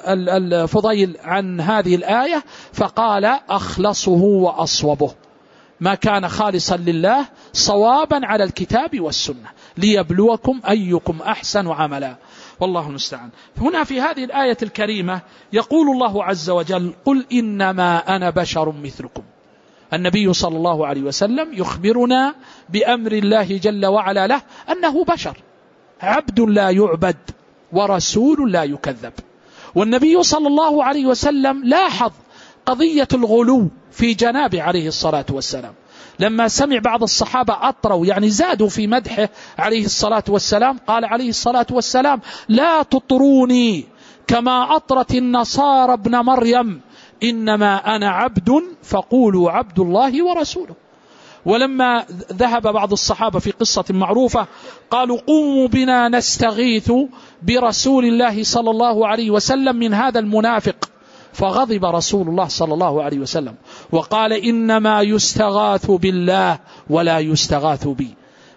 للفضيل عن هذه الآية فقال أخلصه وأصوبه، ما كان خالصا لله صوابا على الكتاب والسنة ليبلوكم أيكم أحسن عملا، والله المستعان. هنا في هذه الآية الكريمة يقول الله عز وجل: قل إنما أنا بشر مثلكم. النبي صلى الله عليه وسلم يخبرنا بأمر الله جل وعلا له أنه بشر، عبد لا يعبد ورسول لا يكذب. والنبي صلى الله عليه وسلم لاحظ قضية الغلو في جنابه عليه الصلاة والسلام، لما سمع بعض الصحابة أطروا يعني زادوا في مدحه عليه الصلاة والسلام، قال عليه الصلاة والسلام: لا تطروني كما أطرت النصارى ابن مريم، إنما أنا عبد فقولوا عبد الله ورسوله. ولما ذهب بعض الصحابة في قصة معروفة قالوا: قوموا بنا نستغيث برسول الله صلى الله عليه وسلم من هذا المنافق، فغضب رسول الله صلى الله عليه وسلم وقال: إنما يستغاث بالله ولا يستغاث بي.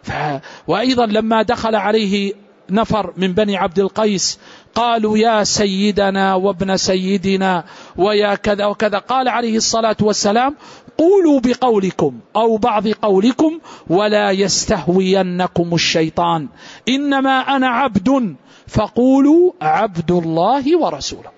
وأيضا لما دخل عليه نفر من بني عبد القيس قالوا: يا سيدنا وابن سيدنا ويا كذا وكذا، قال عليه الصلاة والسلام: قولوا بقولكم أو بعض قولكم ولا يستهوينكم الشيطان، إنما أنا عبد فقولوا عبد الله ورسوله.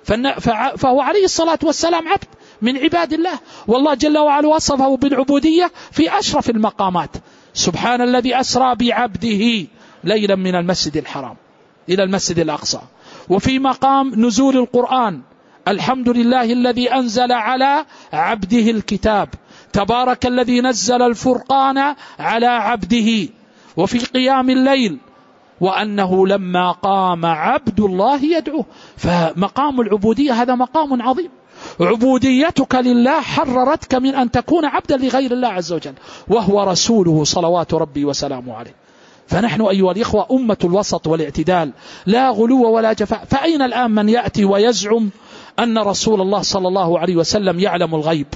فهو عليه الصلاة والسلام عبد من عباد الله، والله جل وعلا وصفه بالعبودية في أشرف المقامات: سبحان الذي أسرى بعبده ليلا من المسجد الحرام إلى المسجد الأقصى. وفي مقام نزول القرآن: الحمد لله الذي أنزل على عبده الكتاب، تبارك الذي نزل الفرقان على عبده. وفي قيام الليل: وأنه لما قام عبد الله يدعوه. فمقام العبودية هذا مقام عظيم. عبوديتك لله حررتك من أن تكون عبدا لغير الله عز وجل، وهو رسوله صلوات ربي وسلامه عليه. فنحن أيها الإخوة أمة الوسط والاعتدال، لا غلو ولا جفاء. فأين الآن من يأتي ويزعم أن رسول الله صلى الله عليه وسلم يعلم الغيب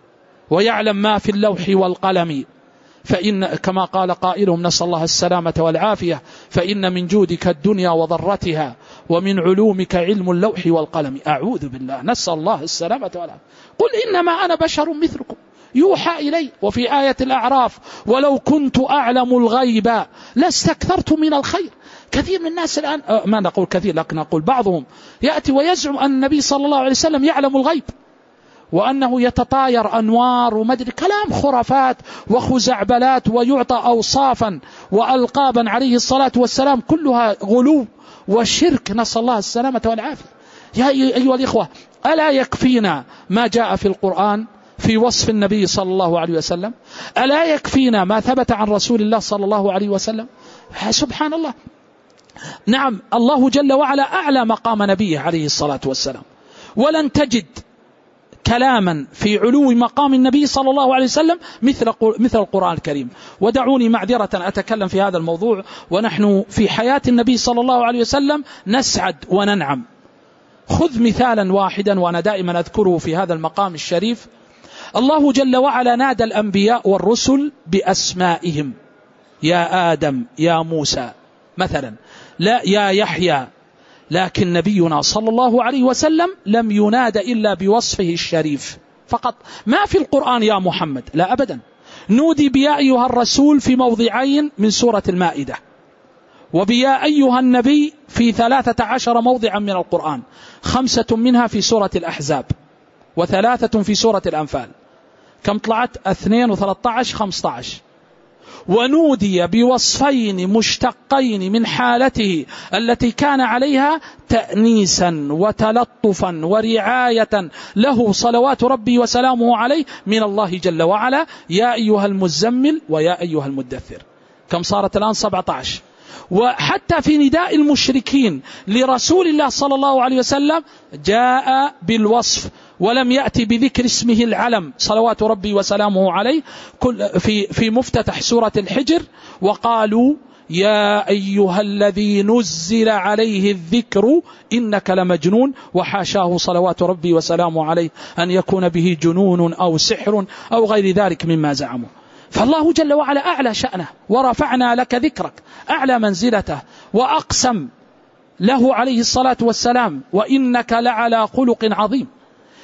ويعلم ما في اللوح والقلم؟ فإن كما قال قائلهم نسأل الله السلامة والعافية: فإن من جودك الدنيا وضرتها ومن علومك علم اللوح والقلم. أعوذ بالله، نسأل الله السلامة والعافية. قل إنما أنا بشر مثلكم يوحى إلي. وفي آية الأعراف: ولو كنت أعلم الغيب لاستكثرت من الخير. كثير من الناس الآن، ما نقول كثير لكن نقول بعضهم، يأتي ويزعم أن النبي صلى الله عليه وسلم يعلم الغيب وأنه يتطاير أنوار ومدري، كلام خرافات وخزعبلات، ويعطى أوصافا وألقابا عليه الصلاة والسلام كلها غلو وشرك، نسأل الله السلامة والعافية. يا أيها الإخوة، ألا يكفينا ما جاء في القرآن في وصف النبي صلى الله عليه وسلم؟ ألا يكفينا ما ثبت عن رسول الله صلى الله عليه وسلم؟ سبحان الله. نعم، الله جل وعلا أعلى مقام نبيه عليه الصلاة والسلام، ولن تجد كلاما في علو مقام النبي صلى الله عليه وسلم مثل القرآن الكريم. ودعوني معذرة أتكلم في هذا الموضوع ونحن في حياة النبي صلى الله عليه وسلم نسعد وننعم. خذ مثالا واحدا وأنا دائما أذكره في هذا المقام الشريف: الله جل وعلا نادى الأنبياء والرسل بأسمائهم: يا آدم، يا موسى مثلا، لا يا يحيى. لكن نبينا صلى الله عليه وسلم لم ينادى إلا بوصفه الشريف فقط، ما في القرآن يا محمد، لا أبدا. نودي بيا أيها الرسول في موضعين من سورة المائدة، وبيا أيها النبي في 13 موضعا من القرآن، 5 منها في سورة الأحزاب و3 في سورة الأنفال. كم طلعت؟ 2 و13 15. ونودي بوصفين مشتقين من حالته التي كان عليها تأنيسا وتلطفا ورعاية له صلوات ربي وسلامه عليه من الله جل وعلا: يا أيها المزمل ويا أيها المدثر. كم صارت الآن؟ 17. وحتى في نداء المشركين لرسول الله صلى الله عليه وسلم جاء بالوصف ولم يأتي بذكر اسمه العلم صلوات ربي وسلامه عليه في مفتتح سورة الحجر: وقالوا يا أيها الذي نزل عليه الذكر إنك لمجنون، وحاشاه صلوات ربي وسلامه عليه أن يكون به جنون أو سحر أو غير ذلك مما زعموا. فالله جل وعلا أعلى شأنه، ورفعنا لك ذكرك، أعلى منزلته، وأقسم له عليه الصلاة والسلام: وإنك لعلى خلق عظيم.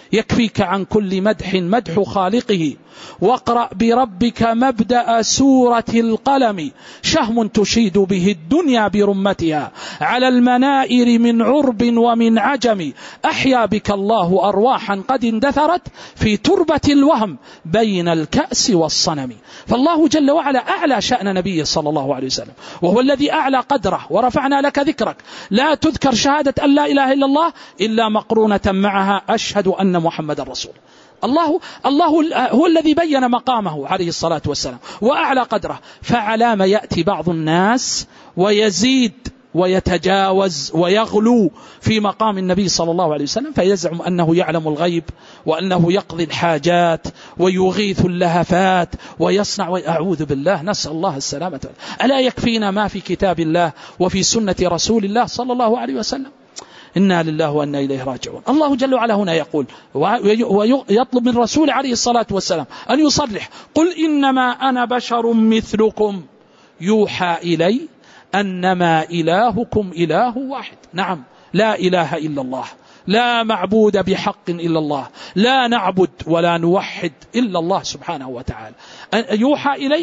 يكفيك عن كل مدح مدح خالقه، واقرأ بربك مبدأ سورة القلم، شهم تشيد به الدنيا برمتها على المنائر من عرب ومن عجم، أحيا بك الله أرواحا قد اندثرت في تربة الوهم بين الكأس والصنم. فالله جل وعلا أعلى شأن نبيه صلى الله عليه وسلم، وهو الذي أعلى قدره، ورفعنا لك ذكرك. لا تذكر شهادة أن لا إله إلا الله إلا مقرونة معها أشهد أن محمد رسول الله. هو الذي بين مقامه عليه الصلاة والسلام وأعلى قدره. فعلى ما يأتي بعض الناس ويزيد ويتجاوز ويغلو في مقام النبي صلى الله عليه وسلم، فيزعم أنه يعلم الغيب، وأنه يقضي الحاجات ويغيث اللهفات ويصنع، أعوذ بالله، نسأل الله السلامة. ألا يكفينا ما في كتاب الله وفي سنة رسول الله صلى الله عليه وسلم؟ إنا لله وإنا إليه راجعون. الله جل وعلا هنا يقول ويطلب من رسول عليه الصلاة والسلام أن يصرح: قل إنما أنا بشر مثلكم يوحى إلي أنما إلهكم إله واحد. نعم، لا إله إلا الله، لا معبود بحق إلا الله، لا نعبد ولا نوحد إلا الله سبحانه وتعالى. يوحى إلي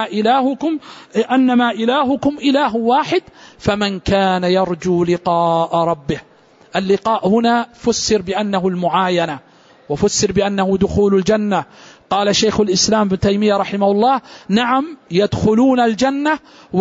أنما إلهكم إله واحد، فمن كان يرجو لقاء ربه. اللقاء هنا فسر بأنه المعاينة، وفسر بأنه دخول الجنة. قال شيخ الإسلام ابن تيمية رحمه الله: نعم، يدخلون الجنة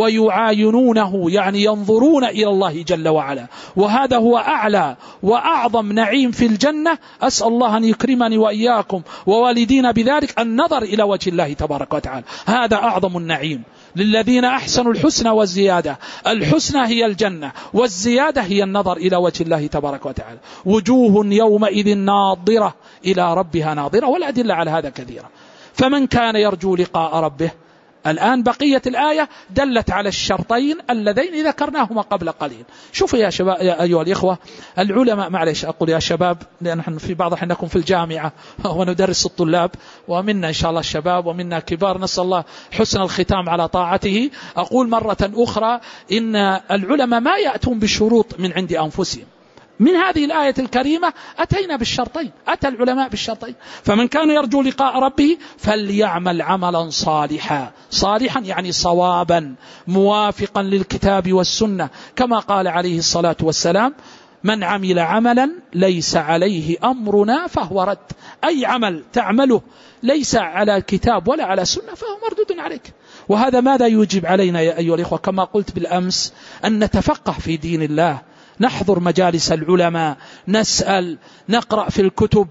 ويعاينونه، يعني ينظرون إلى الله جل وعلا، وهذا هو أعلى وأعظم نعيم في الجنة. أسأل الله أن يكرمني وإياكم ووالدينا بذلك، النظر إلى وجه الله تبارك وتعالى، هذا أعظم النعيم. للذين أحسنوا الحسنى والزيادة. الحسنى هي الجنة، والزيادة هي النظر إلى وجه الله تبارك وتعالى. وجوه يومئذ ناظرة إلى ربها ناظرة، والأدلة على هذا كثيرة. فمن كان يرجو لقاء ربه. الآن بقية الآية دلت على الشرطين اللذين ذكرناهما قبل قليل. شوفوا يا شباب، يا أيها الإخوة العلماء، معلش أقول يا شباب لأن نحن في بعض حينكم في الجامعة وندرس الطلاب، ومنا إن شاء الله الشباب ومنا كبار، نسأل الله حسن الختام على طاعته. أقول مرة أخرى إن العلماء ما يأتون بشروط من عند أنفسهم. من هذه الآية الكريمة أتينا بالشرطين، أتى العلماء بالشرطين. فمن كان يرجو لقاء ربه فليعمل عملا صالحا. صالحا يعني صوابا موافقا للكتاب والسنة، كما قال عليه الصلاة والسلام: من عمل عملا ليس عليه أمرنا فهو رد. أي عمل تعمله ليس على الكتاب ولا على السنة فهو مردود عليك. وهذا ماذا يوجب علينا يا أيها الإخوة؟ كما قلت بالأمس، أن نتفقه في دين الله، نحضر مجالس العلماء، نسأل، نقرأ في الكتب.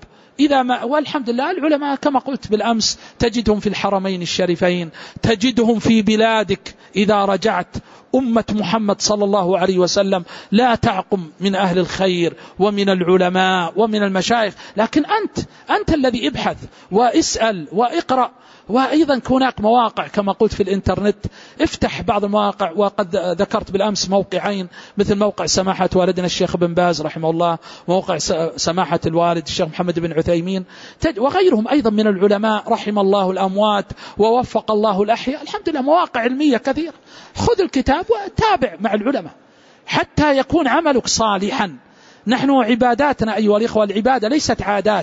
والحمد لله العلماء كما قلت بالأمس تجدهم في الحرمين الشريفين، تجدهم في بلادك. إذا رجعت أمة محمد صلى الله عليه وسلم لا تعقم من أهل الخير ومن العلماء ومن المشايخ، لكن أنت الذي ابحث واسأل واقرأ. وأيضا هناك مواقع كما قلت في الإنترنت، افتح بعض المواقع، وقد ذكرت بالأمس موقعين مثل موقع سماحة والدنا الشيخ بن باز رحمه الله، وموقع سماحة الوالد الشيخ محمد بن عثيمين، وغيرهم أيضا من العلماء رحم الله الأموات ووفق الله الأحياء. الحمد لله مواقع علمية كثيرة. خذ الكتاب وتابع مع العلماء حتى يكون عملك صالحا. نحن عباداتنا أيها الإخوة، العبادة ليست عادات،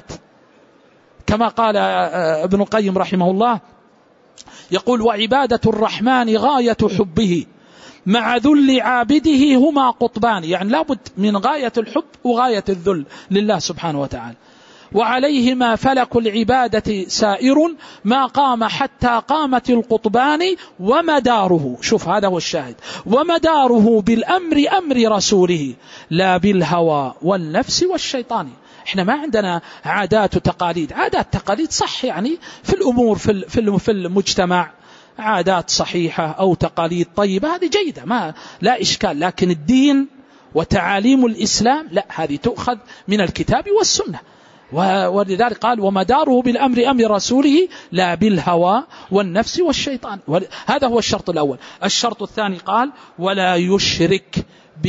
كما قال ابن القيم رحمه الله، يقول: وعبادة الرحمن غاية حبه مع ذل عابده هما قطبان. يعني لابد من غاية الحب وغاية الذل لله سبحانه وتعالى. وعليهما فلك العبادة سائر ما قام حتى قامت القطبان ومداره. شوف هذا هو الشاهد: ومداره بالأمر أمر رسوله لا بالهوى والنفس والشيطان. احنا ما عندنا عادات وتقاليد. عادات تقاليد صح، يعني في الأمور في المجتمع عادات صحيحة أو تقاليد طيبة، هذه جيدة، ما لا إشكال. لكن الدين وتعاليم الإسلام لا، هذه تؤخذ من الكتاب والسنة. ولذلك قال: ومداره بالأمر أمر رسوله لا بالهوى والنفس والشيطان. هذا هو الشرط الأول. الشرط الثاني قال: ولا يشرك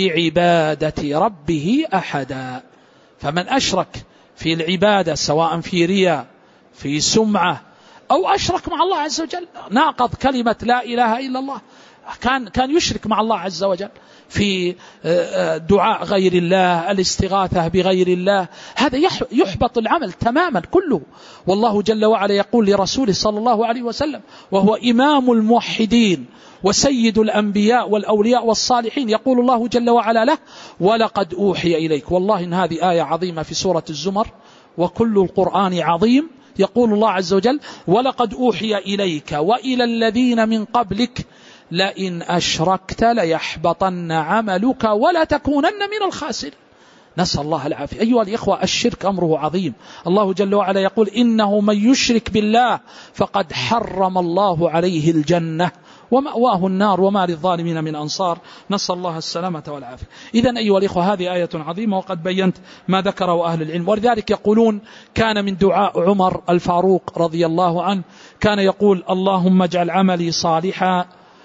بعبادة ربه أحدا. فمن أشرك في العبادة سواء في رياء، في سمعة، أو أشرك مع الله عز وجل، ناقض كلمة لا إله إلا الله، كان يشرك مع الله عز وجل في دعاء غير الله، الاستغاثة بغير الله، هذا يحبط العمل تماما كله. والله جل وعلا يقول لرسوله صلى الله عليه وسلم وهو إمام الموحدين وسيد الأنبياء والأولياء والصالحين، يقول الله جل وعلا له: ولقد أوحي إليك. والله إن هذه آية عظيمة في سورة الزمر، وكل القرآن عظيم. يقول الله عز وجل: ولقد أوحي إليك وإلى الذين من قبلك لئن أشركت ليحبطن عملك ولا تكونن من الخاسرين. نسأل الله العافية. أيها الإخوة، الشرك أمره عظيم. الله جل وعلا يقول: إنه من يشرك بالله فقد حرم الله عليه الجنة ومأواه النار وما للظالمين من أنصار. نسأل الله السلامة والعافية. إذن أيها الإخوة، هذه آية عظيمة، وقد بينت ما ذكره أهل العلم. ولذلك يقولون كان من دعاء عمر الفاروق رضي الله عنه كان يقول: اللهم اجعل عملي صالحا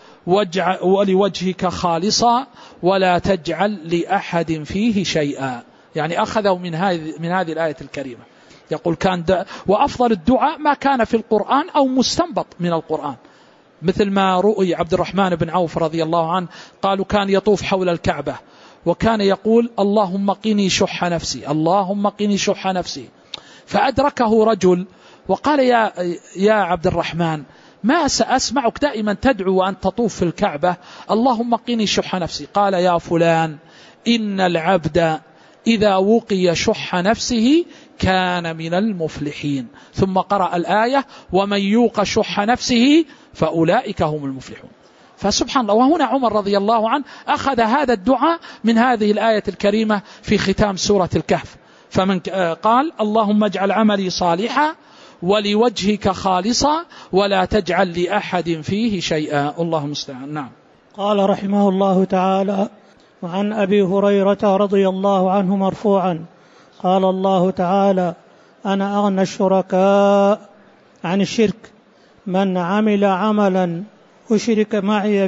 ولوجهك خالصا ولا تجعل لأحد فيه شيئا. يعني أخذوا من هذه الآية الكريمة. يقول كان وأفضل الدعاء ما كان في القرآن أو مستنبط من القرآن، مثل ما رؤي عبد الرحمن بن عوف رضي الله عنه، قالوا كان يطوف حول الكعبة وكان يقول: اللهم قني شح نفسي، اللهم قني شح نفسي. فأدركه رجل وقال: يا عبد الرحمن، ما سأسمعك دائما تدعو وأن تطوف في الكعبة اللهم قني شح نفسي. قال: يا فلان، إن العبد إذا وقي شح نفسه كان من المفلحين. ثم قرأ الآية: ومن يوق شح نفسه فأولئك هم المفلحون. فسبحان الله. وهنا عمر رضي الله عنه أخذ هذا الدعاء من هذه الآية الكريمة في ختام سورة الكهف. فمن قال: اللهم اجعل عملي صالحا ولوجهك خالصا ولا تجعل لأحد فيه شيئا. الله المستعان. نعم. قال رحمه الله تعالى: وعن أبي هريرة رضي الله عنه مرفوعا قال الله تعالى: أنا أغنى الشركاء عن الشرك، من عمل عملا أشرك معي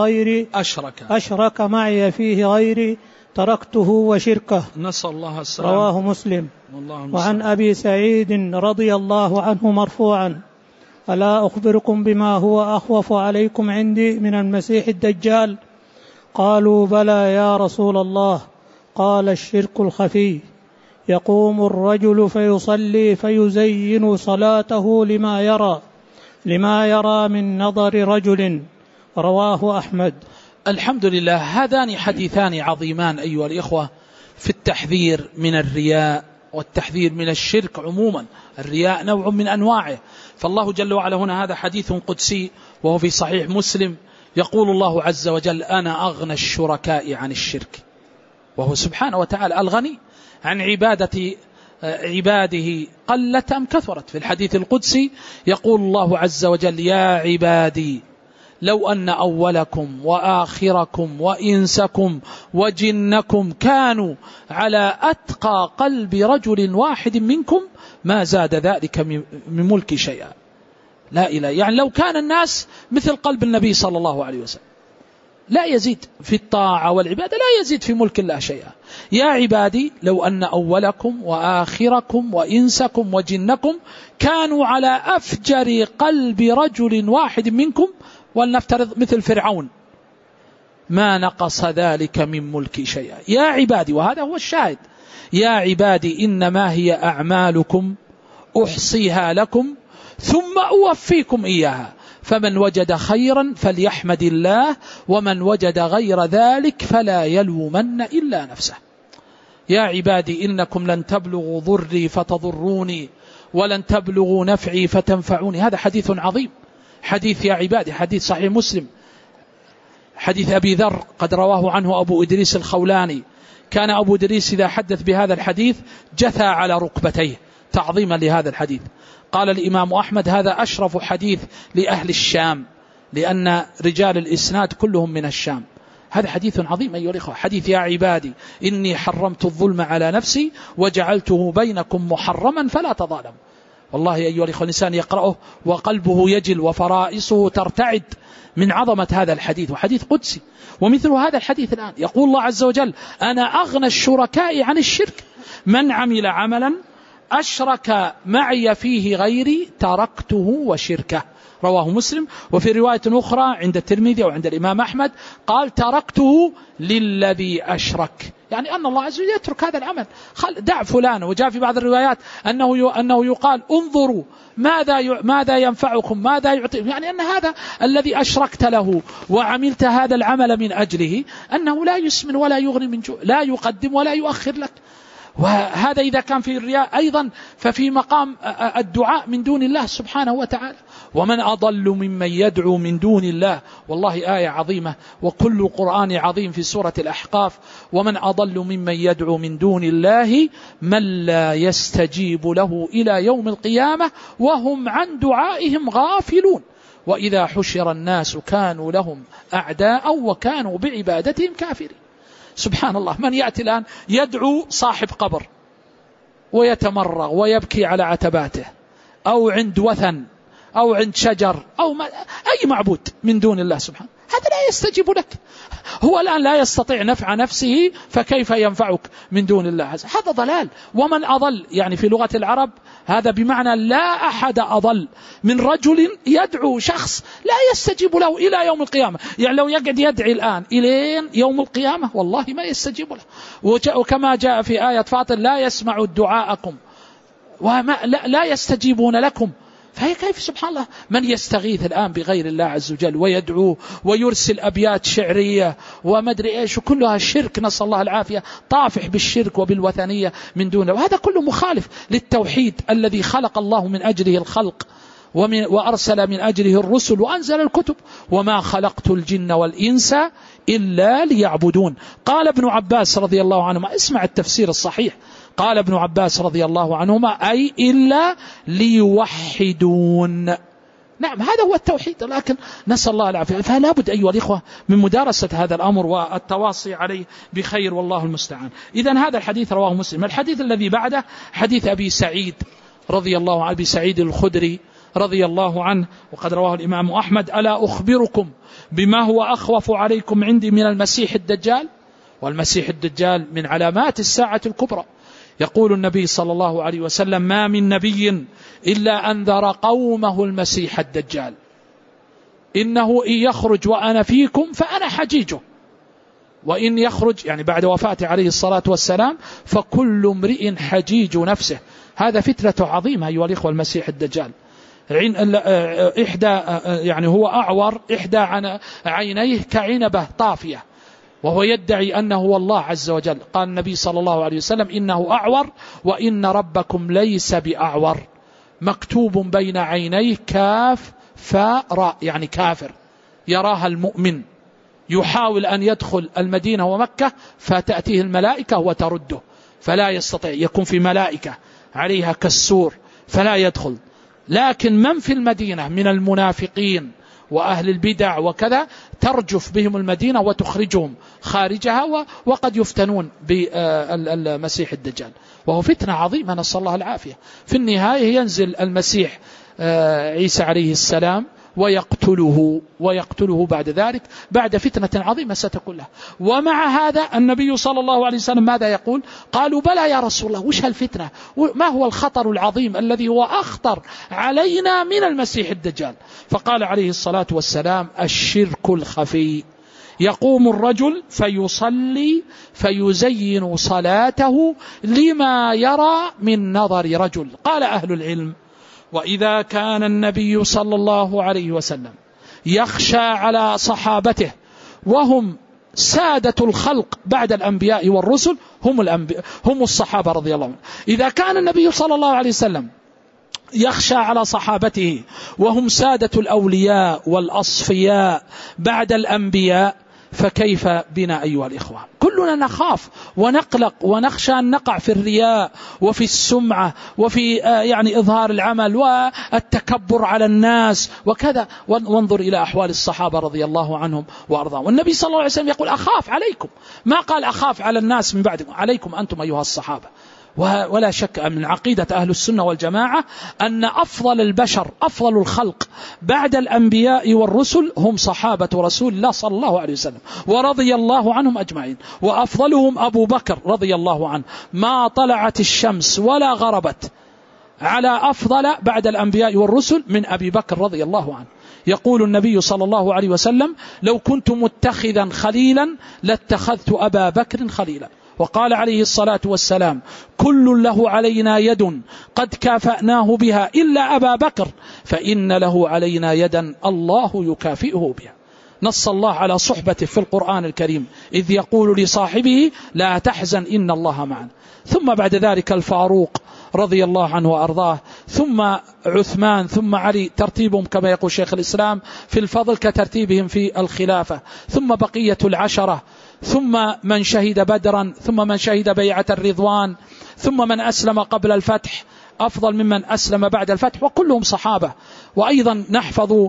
فيه غيري تركته وشركه. نسأل الله السلامة. رواه مسلم. وعن أبي سعيد رضي الله عنه مرفوعا: ألا أخبركم بما هو أخوف عليكم عندي من المسيح الدجال؟ قالوا: بلى يا رسول الله. قال: الشرك الخفي، يقوم الرجل فيصلي فيزين صلاته لما يرى من نظر رجل. رواه أحمد. الحمد لله. هذان حديثان عظيمان أيها الإخوة في التحذير من الرياء والتحذير من الشرك عموما. الرياء نوع من أنواعه. فالله جل وعلا هنا هذا حديث قدسي وهو في صحيح مسلم، يقول الله عز وجل: أنا أغنى الشركاء عن الشرك. وهو سبحانه وتعالى الغني عن عباده قلت أم كثرت. في الحديث القدسي يقول الله عز وجل: يا عبادي لو أن أولكم وآخركم وإنسكم وجنكم كانوا على أتقى قلب رجل واحد منكم ما زاد ذلك من ملك شيئا. لا إله. يعني لو كان الناس مثل قلب النبي صلى الله عليه وسلم لا يزيد في الطاعة والعبادة، لا يزيد في ملك الله شيئا. يا عبادي لو أن أولكم وآخركم وإنسكم وجنكم كانوا على أفجر قلب رجل واحد منكم، ولنفترض مثل فرعون، ما نقص ذلك من ملك شيئا. يا عبادي، وهذا هو الشاهد: يا عبادي إنما هي أعمالكم أحصيها لكم ثم أوفيكم إياها، فمن وجد خيرا فليحمد الله ومن وجد غير ذلك فلا يلومن إلا نفسه. يا عبادي إنكم لن تبلغوا ضري فتضروني ولن تبلغوا نفعي فتنفعوني. هذا حديث عظيم، حديث يا عبادي، حديث صحيح مسلم، حديث أبي ذر قد رواه عنه أبو إدريس الخولاني. كان أبو إدريس إذا حدث بهذا الحديث جثى على ركبتيه تعظيما لهذا الحديث. قال الإمام أحمد: هذا أشرف حديث لأهل الشام، لأن رجال الإسناد كلهم من الشام. هذا حديث عظيم أيها الإخوة، حديث يا عبادي إني حرمت الظلم على نفسي وجعلته بينكم محرما فلا تظالموا. والله أيها الإخوة الإنسان يقرأه وقلبه يجل وفرائصه ترتعد من عظمة هذا الحديث، وحديث قدسي. ومثل هذا الحديث الآن يقول الله عز وجل: أنا أغنى الشركاء عن الشرك، من عمل عملا أشرك معي فيه غيري تركته وشركه، رواه مسلم. وفي رواية أخرى عند الترمذي وعند الإمام أحمد قال تركته للذي أشرك، يعني أن الله عز وجل يترك هذا العمل، دع فلان. وجاء في بعض الروايات أنه يقال انظروا ماذا ينفعكم ماذا يعطيكم، يعني أن هذا الذي أشركت له وعملت هذا العمل من أجله أنه لا يسمن ولا يغني من جوع، لا يقدم ولا يؤخر لك. وهذا إذا كان في الرياء أيضا ففي مقام الدعاء من دون الله سبحانه وتعالى. ومن أضل ممن يدعو من دون الله، والله آية عظيمة وكل قرآن عظيم في سورة الأحقاف. ومن أضل ممن يدعو من دون الله من لا يستجيب له إلى يوم القيامة وهم عن دعائهم غافلون وإذا حشر الناس كانوا لهم أعداء وكانوا بعبادتهم كافرين. سبحان الله، من يأتي الآن يدعو صاحب قبر ويتمرغ ويبكي على عتباته أو عند وثن أو عند شجر أو أي معبود من دون الله سبحانه، هذا لا يستجيب لك. هو الآن لا يستطيع نفع نفسه فكيف ينفعك من دون الله؟ هذا ضلال. ومن أضل يعني في لغة العرب هذا بمعنى لا أحد أضل من رجل يدعو شخص لا يستجيب له إلى يوم القيامة. يعني لو يقعد يدعي الآن إلى يوم القيامة والله ما يستجيب له. وكما جاء في آية فاطر لا يسمع دعاءكم لا يستجيبون لكم. فهي كيف سبحان الله من يستغيث الآن بغير الله عز وجل ويدعوه ويرسل أبيات شعرية ومدري إيش، وكلها شرك نسأل الله العافية، طافح بالشرك وبالوثنية من دونه. وهذا كله مخالف للتوحيد الذي خلق الله من أجله الخلق وأرسل من أجله الرسل وأنزل الكتب. وما خلقت الجن والإنس إلا ليعبدون. قال ابن عباس رضي الله عنهما، اسمع التفسير الصحيح، قال ابن عباس رضي الله عنهما أي إلا ليوحدون. نعم هذا هو التوحيد، لكن نسأل الله العافية. فلا بد أيها الإخوة من مدارسة هذا الأمر والتواصي عليه بخير والله المستعان. إذن هذا الحديث رواه مسلم. الحديث الذي بعده حديث أبي سعيد رضي الله عنه، أبي سعيد الخدري رضي الله عنه، وقد رواه الإمام أحمد: ألا أخبركم بما هو أخوف عليكم عندي من المسيح الدجال؟ والمسيح الدجال من علامات الساعة الكبرى. يقول النبي صلى الله عليه وسلم: ما من نبي إلا أنذر قومه المسيح الدجال، إنه إن يخرج وأنا فيكم فأنا حجيجه، وإن يخرج يعني بعد وفاته عليه الصلاة والسلام فكل امرئ حجيج نفسه. هذا فتنة عظيمة أيها الإخوة. المسيح الدجال إحدى يعني هو أعور، إحدى عينيه كعنبة طافية، وهو يدعي أنه هو الله عز وجل. قال النبي صلى الله عليه وسلم: إنه أعور وإن ربكم ليس بأعور، مكتوب بين عينيه كاف فاء راء، يعني كافر يراها المؤمن، يحاول أن يدخل المدينة ومكة فتأتيه الملائكة وترده، فلا يستطيع، يكون في ملائكة عليها كالسور فلا يدخل. لكن من في المدينة من المنافقين وأهل البدع وكذا ترجف بهم المدينة وتخرجهم خارجها، وقد يفتنون بالمسيح الدجال، وهو فتنة عظيمة نسأل الله العافية. في النهاية ينزل المسيح عيسى عليه السلام ويقتله بعد ذلك، بعد فتنة عظيمة ستكون له. ومع هذا النبي صلى الله عليه وسلم ماذا يقول؟ قالوا: بلى يا رسول الله، وش هالفتنة؟ ما هو الخطر العظيم الذي هو أخطر علينا من المسيح الدجال؟ فقال عليه الصلاة والسلام: الشرك الخفي. يقوم الرجل فيصلي فيزين صلاته لما يرى من نظر رجل. قال أهل العلم: وإذا كان النبي صلى الله عليه وسلم يخشى على صحابته وهم سادة الخلق بعد الأنبياء والرسل هم الصحابة رضي الله عنهم، إذا كان النبي صلى الله عليه وسلم يخشى على صحابته وهم سادة الأولياء والأصفياء بعد الأنبياء، فكيف بنا أيها الإخوة؟ كلنا نخاف ونقلق ونخشى أن نقع في الرياء وفي السمعة وفي يعني إظهار العمل والتكبر على الناس وكذا. وانظر إلى أحوال الصحابة رضي الله عنهم وأرضاهم. والنبي صلى الله عليه وسلم يقول: أخاف عليكم، ما قال أخاف على الناس من بعدكم، عليكم أنتم أيها الصحابة. ولا شك من عقيدة أهل السنة والجماعة أن أفضل البشر أفضل الخلق بعد الأنبياء والرسل هم صحابة رسول الله صلى الله عليه وسلم ورضي الله عنهم أجمعين. وأفضلهم أبو بكر رضي الله عنه، ما طلعت الشمس ولا غربت على أفضل بعد الأنبياء والرسل من أبي بكر رضي الله عنه. يقول النبي صلى الله عليه وسلم: لو كنت متخذا خليلا لاتخذت أبا بكر خليلا. وقال عليه الصلاة والسلام: كل له علينا يد قد كافأناه بها إلا أبا بكر فإن له علينا يدا الله يكافئه بها. نص الله على صحبته في القرآن الكريم إذ يقول لصاحبه: لا تحزن إن الله معنا. ثم بعد ذلك الفاروق رضي الله عنه وأرضاه، ثم عثمان، ثم علي، ترتيبهم كما يقول شيخ الإسلام في الفضل كترتيبهم في الخلافة، ثم بقية العشرة، ثم من شهد بدرا، ثم من شهد بيعة الرضوان، ثم من أسلم قبل الفتح أفضل ممن أسلم بعد الفتح، وكلهم صحابة. وأيضا نحفظ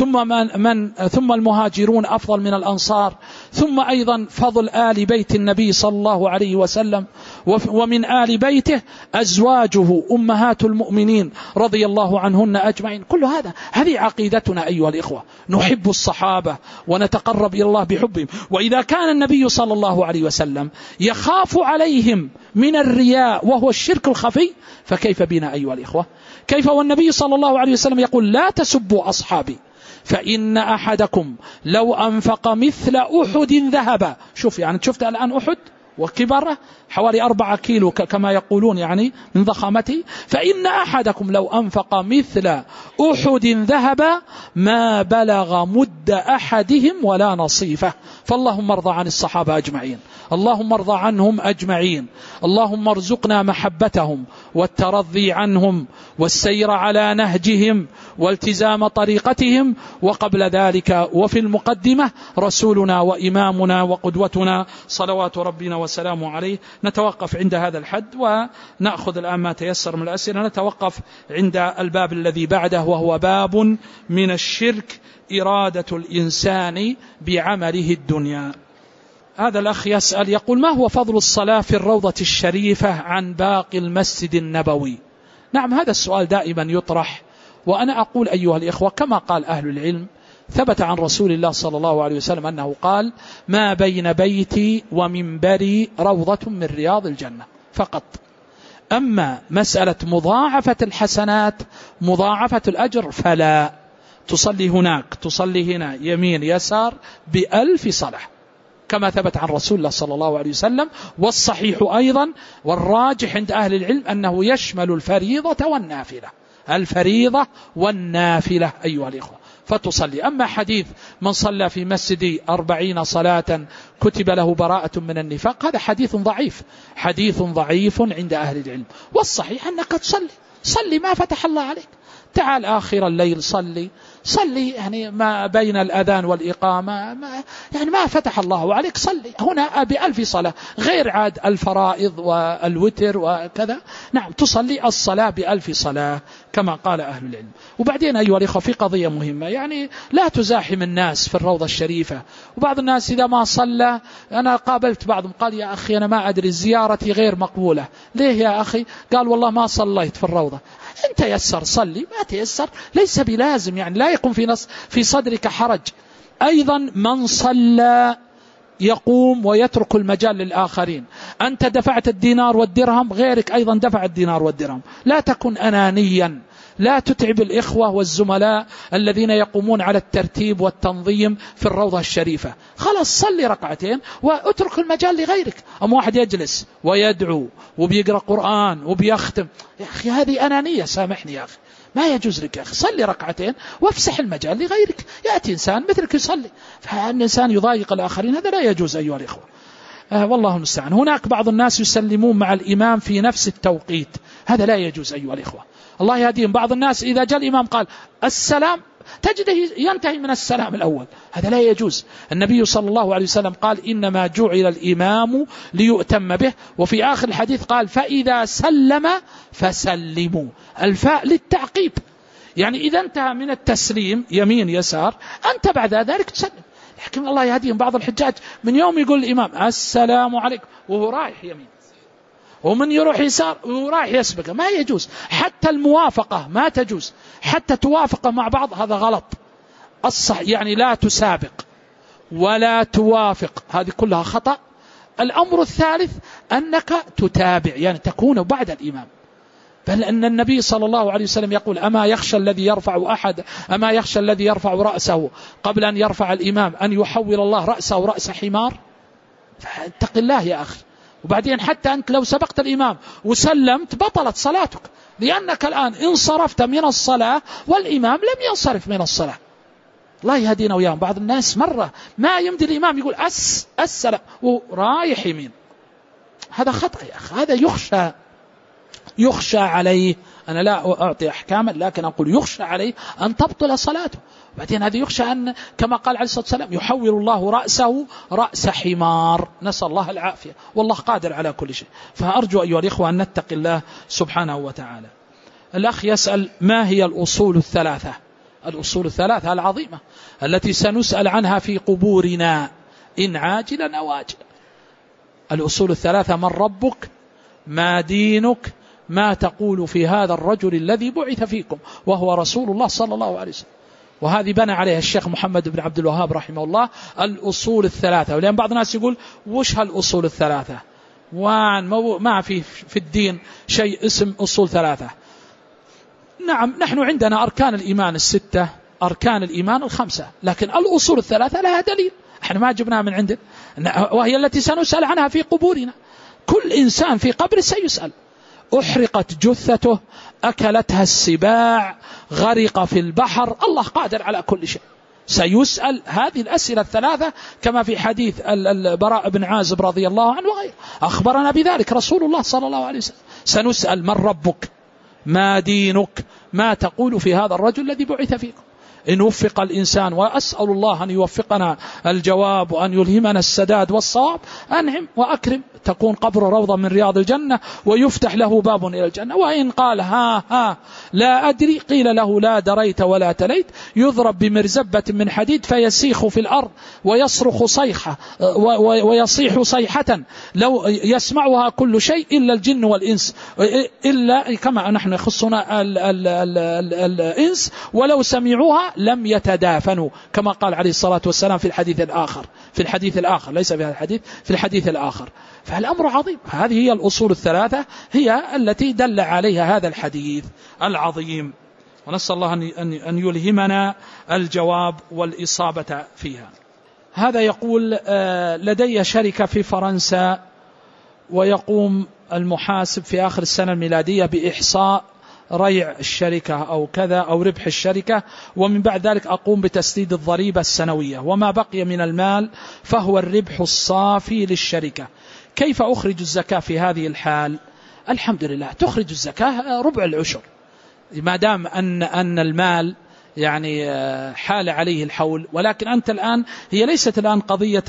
ثم المهاجرون أفضل من الأنصار، ثم أيضا فضل آل بيت النبي صلى الله عليه وسلم، ومن آل بيته أزواجه أمهات المؤمنين رضي الله عنهن أجمعين. كل هذه عقيدتنا أيها الإخوة، نحب الصحابة ونتقرب إلى الله بحبهم. وإذا كان النبي صلى الله عليه وسلم يخاف عليهم من الرياء وهو الشرك الخفي، فكيف بنا أيها الإخوة؟ كيف والنبي صلى الله عليه وسلم يقول: لا تسبوا أصحابي فإن أحدكم لو أنفق مثل أحد ذهبا. شوف يعني شفت الآن أحد وكبره حوالي 4 كيلو كما يقولون يعني من ضخامته، فإن أحدكم لو أنفق مثل أحد ذهبا ما بلغ مد أحدهم ولا نصيفه. فاللهم ارضى عن الصحابة أجمعين، اللهم ارضى عنهم أجمعين، اللهم ارزقنا محبتهم والترضي عنهم والسير على نهجهم والتزام طريقتهم. وقبل ذلك وفي المقدمة رسولنا وإمامنا وقدوتنا صلوات ربنا وسلامه عليه. نتوقف عند هذا الحد ونأخذ الآن ما تيسر من الأسئلة. نتوقف عند الباب الذي بعده وهو باب من الشرك إرادة الإنسان بعمله الدنيا. هذا الأخ يسأل يقول: ما هو فضل الصلاة في الروضة الشريفة عن باقي المسجد النبوي؟ نعم، هذا السؤال دائما يطرح، وأنا أقول أيها الإخوة كما قال أهل العلم، ثبت عن رسول الله صلى الله عليه وسلم أنه قال: ما بين بيتي ومنبري روضة من رياض الجنة فقط. أما مسألة مضاعفة الحسنات مضاعفة الأجر فلا، تصلي هناك تصلي هنا يمين يسار ب1000 صلاة كما ثبت عن رسول الله صلى الله عليه وسلم. والصحيح أيضا والراجح عند أهل العلم أنه يشمل الفريضة والنافلة، الفريضة والنافلة أيها الإخوة، فتصلي. أما حديث من صلى في مسجدي 40 صلاة كتب له براءة من النفاق، هذا حديث ضعيف، حديث ضعيف عند أهل العلم. والصحيح أنك تصلي ما فتح الله عليك. تعال آخر الليل صلي يعني ما بين الأذان والإقامة يعني ما فتح الله عليك، صلي هنا ب1000 صلاة غير عاد الفرائض والوتر وكذا. نعم، تصلي الصلاة ب1000 صلاة كما قال أهل العلم. وبعدين أيها الأخوة في قضية مهمة، يعني لا تزاحم الناس في الروضة الشريفة. وبعض الناس إذا ما صلى، أنا قابلت بعضهم قال: يا أخي أنا ما أدري زيارتي غير مقبولة. ليه يا أخي؟ قال: والله ما صليت في الروضة. أنت يسر صلي، ما تيسر ليس بلازم، يعني لا يكون في صدرك حرج. أيضا من صلى يقوم ويترك المجال للآخرين. أنت دفعت الدينار والدرهم، غيرك أيضا دفع الدينار والدرهم. لا تكن أنانيا، لا تتعب الإخوة والزملاء الذين يقومون على الترتيب والتنظيم في الروضة الشريفة. خلاص صلي ركعتين واترك المجال لغيرك. أما واحد يجلس ويدعو وبيقرأ قرآن وبيختم، يا أخي هذه أنانية، سامحني يا أخي، ما يجوز لك يا أخي. صلي ركعتين وافسح المجال لغيرك. يأتي إنسان مثلك يصلي، فالإنسان يضايق الآخرين، هذا لا يجوز أيها الإخوة. والله المستعان. هناك بعض الناس يسلمون مع الإمام في نفس التوقيت، هذا لا يجوز أيها الإخوة، الله يهديهم. بعض الناس إذا جاء الإمام قال السلام تجده ينتهي من السلام الأول، هذا لا يجوز. النبي صلى الله عليه وسلم قال: إنما جعل الإمام ليؤتم به. وفي آخر الحديث قال: فإذا سلم فسلموا، الفاء للتعقيب، يعني إذا انتهى من التسليم يمين يسار أنت بعد ذلك تسلم. لكن الله يهديهم بعض الحجاج من يوم يقول الإمام السلام عليكم وهو رايح يمين، ومن يروح يسار وراح يسبقه، ما يجوز. حتى الموافقة ما تجوز، حتى توافق مع بعض هذا غلط. الصح يعني لا تسابق ولا توافق، هذه كلها خطأ. الأمر الثالث أنك تتابع، يعني تكون بعد الإمام. بل أن النبي صلى الله عليه وسلم يقول: أما يخشى الذي يرفع رأسه قبل أن يرفع الإمام أن يحول الله رأسه رأس حمار؟ فاتق الله يا أخي. وبعدين حتى أنت لو سبقت الإمام وسلمت بطلت صلاتك، لأنك الآن انصرفت من الصلاة والإمام لم ينصرف من الصلاة. الله يهدينا وياهم. بعض الناس مرة ما يمدي الإمام يقول السلام ورايح يمين، هذا خطأ يا أخي. هذا يخشى عليه. أنا لا أعطي أحكاما، لكن أقول يخشى عليه أن تبطل صلاته. بعدين هذا يخشى أن كما قال عليه الصلاة والسلام: يحول الله رأسه رأس حمار. نسأل الله العافية، والله قادر على كل شيء. فأرجو أيها الإخوة أن نتقي الله سبحانه وتعالى. الأخ يسأل: ما هي الأصول الثلاثة؟ الأصول الثلاثة العظيمة التي سنسأل عنها في قبورنا إن عاجلا أو آجلا. الأصول الثلاثة: من ربك، ما دينك، ما تقول في هذا الرجل الذي بعث فيكم وهو رسول الله صلى الله عليه وسلم. وهذه بنى عليها الشيخ محمد بن عبد الوهاب رحمه الله الأصول الثلاثة. ولأن بعض الناس يقول: وش هالأصول الثلاثة؟ ما في الدين شيء اسم أصول ثلاثة. نعم، نحن عندنا أركان الإيمان الستة، أركان الإيمان الخمسة، لكن الأصول الثلاثة لها دليل، احنا ما جبناها من عندنا، وهي التي سنسأل عنها في قبورنا. كل إنسان في قبر سيسأل: أحرقت جثته، أكلتها السباع، غرق في البحر، الله قادر على كل شيء. سيسأل هذه الأسئلة الثلاثة كما في حديث البراء بن عازب رضي الله عنه وغيره، أخبرنا بذلك رسول الله صلى الله عليه وسلم. سنسأل: من ربك، ما دينك، ما تقول في هذا الرجل الذي بعث فيكم. إن وفق الإنسان، وأسأل الله أن يوفقنا الجواب وأن يلهمنا السداد والصواب، أنعم وأكرم، تكون قبر روضة من رياض الجنة ويفتح له باب إلى الجنة. وإن قال ها لا أدري، قيل له: لا دريت ولا تليت، يضرب بمرزبة من حديد فيسيخ في الأرض ويصرخ صيحة ويصيح صيحة لو يسمعها كل شيء إلا الجن والإنس، إلا كما نحن يخصنا الإنس، ولو سمعوها لم يتدافنوا، كما قال عليه الصلاة والسلام في الحديث الآخر ليس في هذا الحديث، في الحديث الآخر. فالأمر عظيم. هذه هي الأصول الثلاثة، هي التي دل عليها هذا الحديث العظيم، ونسأل الله أن يلهمنا الجواب والإصابة فيها. هذا يقول: لدي شركة في فرنسا، ويقوم المحاسب في آخر السنة الميلادية بإحصاء ريع الشركة أو كذا أو ربح الشركة، ومن بعد ذلك أقوم بتسديد الضريبة السنوية، وما بقي من المال فهو الربح الصافي للشركة. كيف أخرج الزكاة في هذه الحال؟ الحمد لله، تخرج الزكاة ربع العشر، ما دام أن المال يعني حال عليه الحول. ولكن أنت الآن، هي ليست الآن قضية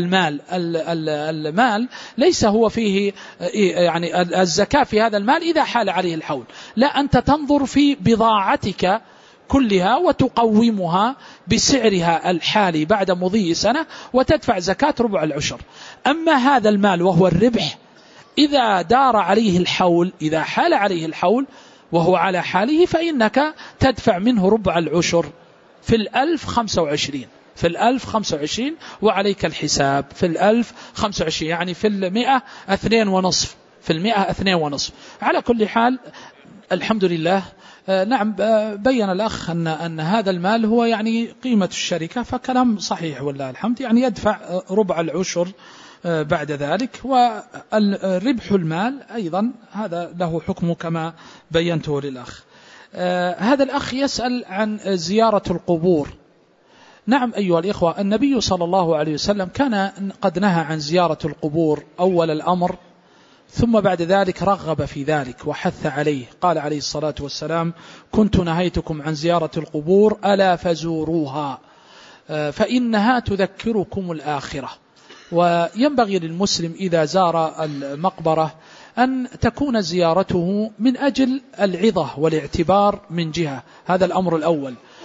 المال ليس هو فيه يعني الزكاة في هذا المال إذا حال عليه الحول، لا، أنت تنظر في بضاعتك كلها وتقومها بسعرها الحالي بعد مضي سنة وتدفع زكاة ربع العشر. أما هذا المال وهو الربح، إذا دار عليه الحول، إذا حال عليه الحول وهو على حاله، فإنك تدفع منه ربع العشر في 1025، في 1025 وعليك الحساب في 1025، يعني في 100 2.5، في 100 2.5. على كل حال الحمد لله. نعم، بين الأخ أن هذا المال هو يعني قيمة الشركة، فكلام صحيح والله الحمد، يعني يدفع ربع العشر بعد ذلك. والربح المال أيضا هذا له حكم كما بينته للأخ. هذا الأخ يسأل عن زيارة القبور. نعم أيها الإخوة، النبي صلى الله عليه وسلم كان قد نهى عن زيارة القبور أول الأمر، ثم بعد ذلك رغب في ذلك وحث عليه. قال عليه الصلاة والسلام: كنت نهيتكم عن زيارة القبور ألا فزوروها فإنها تذكركم الآخرة. وينبغي للمسلم إذا زار المقبرة أن تكون زيارته من أجل العظة والاعتبار من جهة، هذا الأمر الأول.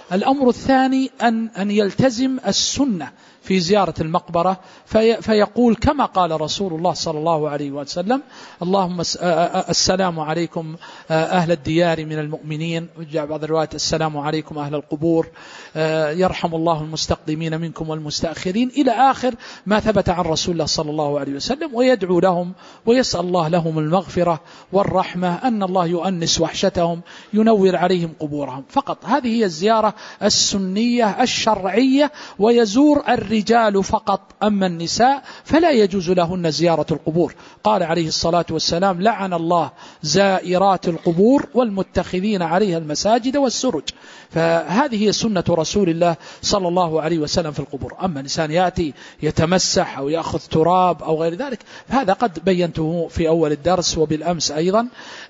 الأمر الثاني أن يلتزم السنة في زيارة المقبرة، فيقول كما قال رسول الله صلى الله عليه وسلم: اللهم السلام عليكم أهل الديار من المؤمنين، وجاء بعض الروايات السلام عليكم أهل القبور، يرحم الله المستقدمين منكم والمستأخرين، إلى آخر ما ثبت عن رسول الله صلى الله عليه وسلم، ويدعو لهم ويسأل الله لهم المغفرة والرحمة، أن الله يؤنس وحشتهم، ينور عليهم قبورهم. فقط هذه هي الزيارة السنية الشرعية، ويزور الرجال فقط، أما النساء فلا يجوز لهن زيارة القبور. قال عليه الصلاة والسلام: لعن الله زائرات القبور والمتخذين عليها المساجد والسرج. فهذه هي سنة رسول الله صلى الله عليه وسلم في القبور. أما الإنسان يأتي يتمسح أو يأخذ تراب أو غير ذلك، فهذا قد بينته في أول الدرس وبالأمس أيضا.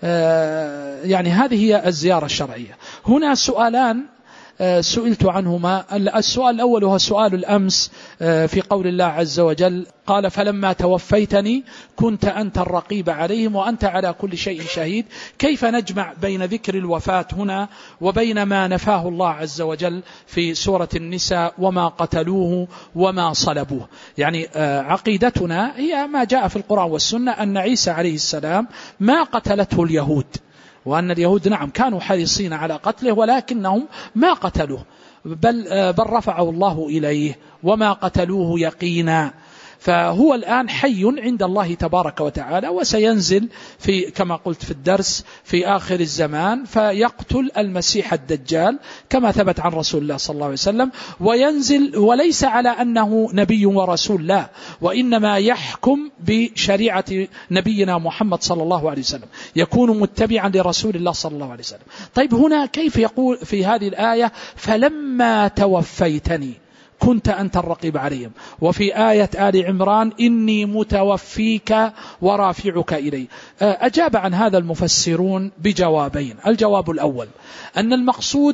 يعني هذه هي الزيارة الشرعية. هنا سؤالان سئلت عنهما. السؤال الأول هو سؤال الأمس في قول الله عز وجل: قال فلما توفيتني كنت أنت الرقيب عليهم وأنت على كل شيء شهيد. كيف نجمع بين ذكر الوفاة هنا وبين ما نفاه الله عز وجل في سورة النساء: وما قتلوه وما صلبوه؟ يعني عقيدتنا هي ما جاء في القرآن والسنة أن عيسى عليه السلام ما قتلته اليهود، وأن اليهود نعم كانوا حريصين على قتله ولكنهم ما قتلوه، بل رفعه الله إليه وما قتلوه يقينا. فهو الآن حي عند الله تبارك وتعالى، وسينزل في كما قلت في الدرس في آخر الزمان فيقتل المسيح الدجال كما ثبت عن رسول الله صلى الله عليه وسلم، وينزل وليس على أنه نبي ورسول، لا، وإنما يحكم بشريعة نبينا محمد صلى الله عليه وسلم، يكون متبعا لرسول الله صلى الله عليه وسلم. طيب هنا كيف يقول في هذه الآية: فلما توفيتني كنت أنت الرقيب عليهم، وفي آية آل عمران: إني متوفيك ورافعك إلي؟ أجاب عن هذا المفسرون بجوابين. الجواب الأول أن المقصود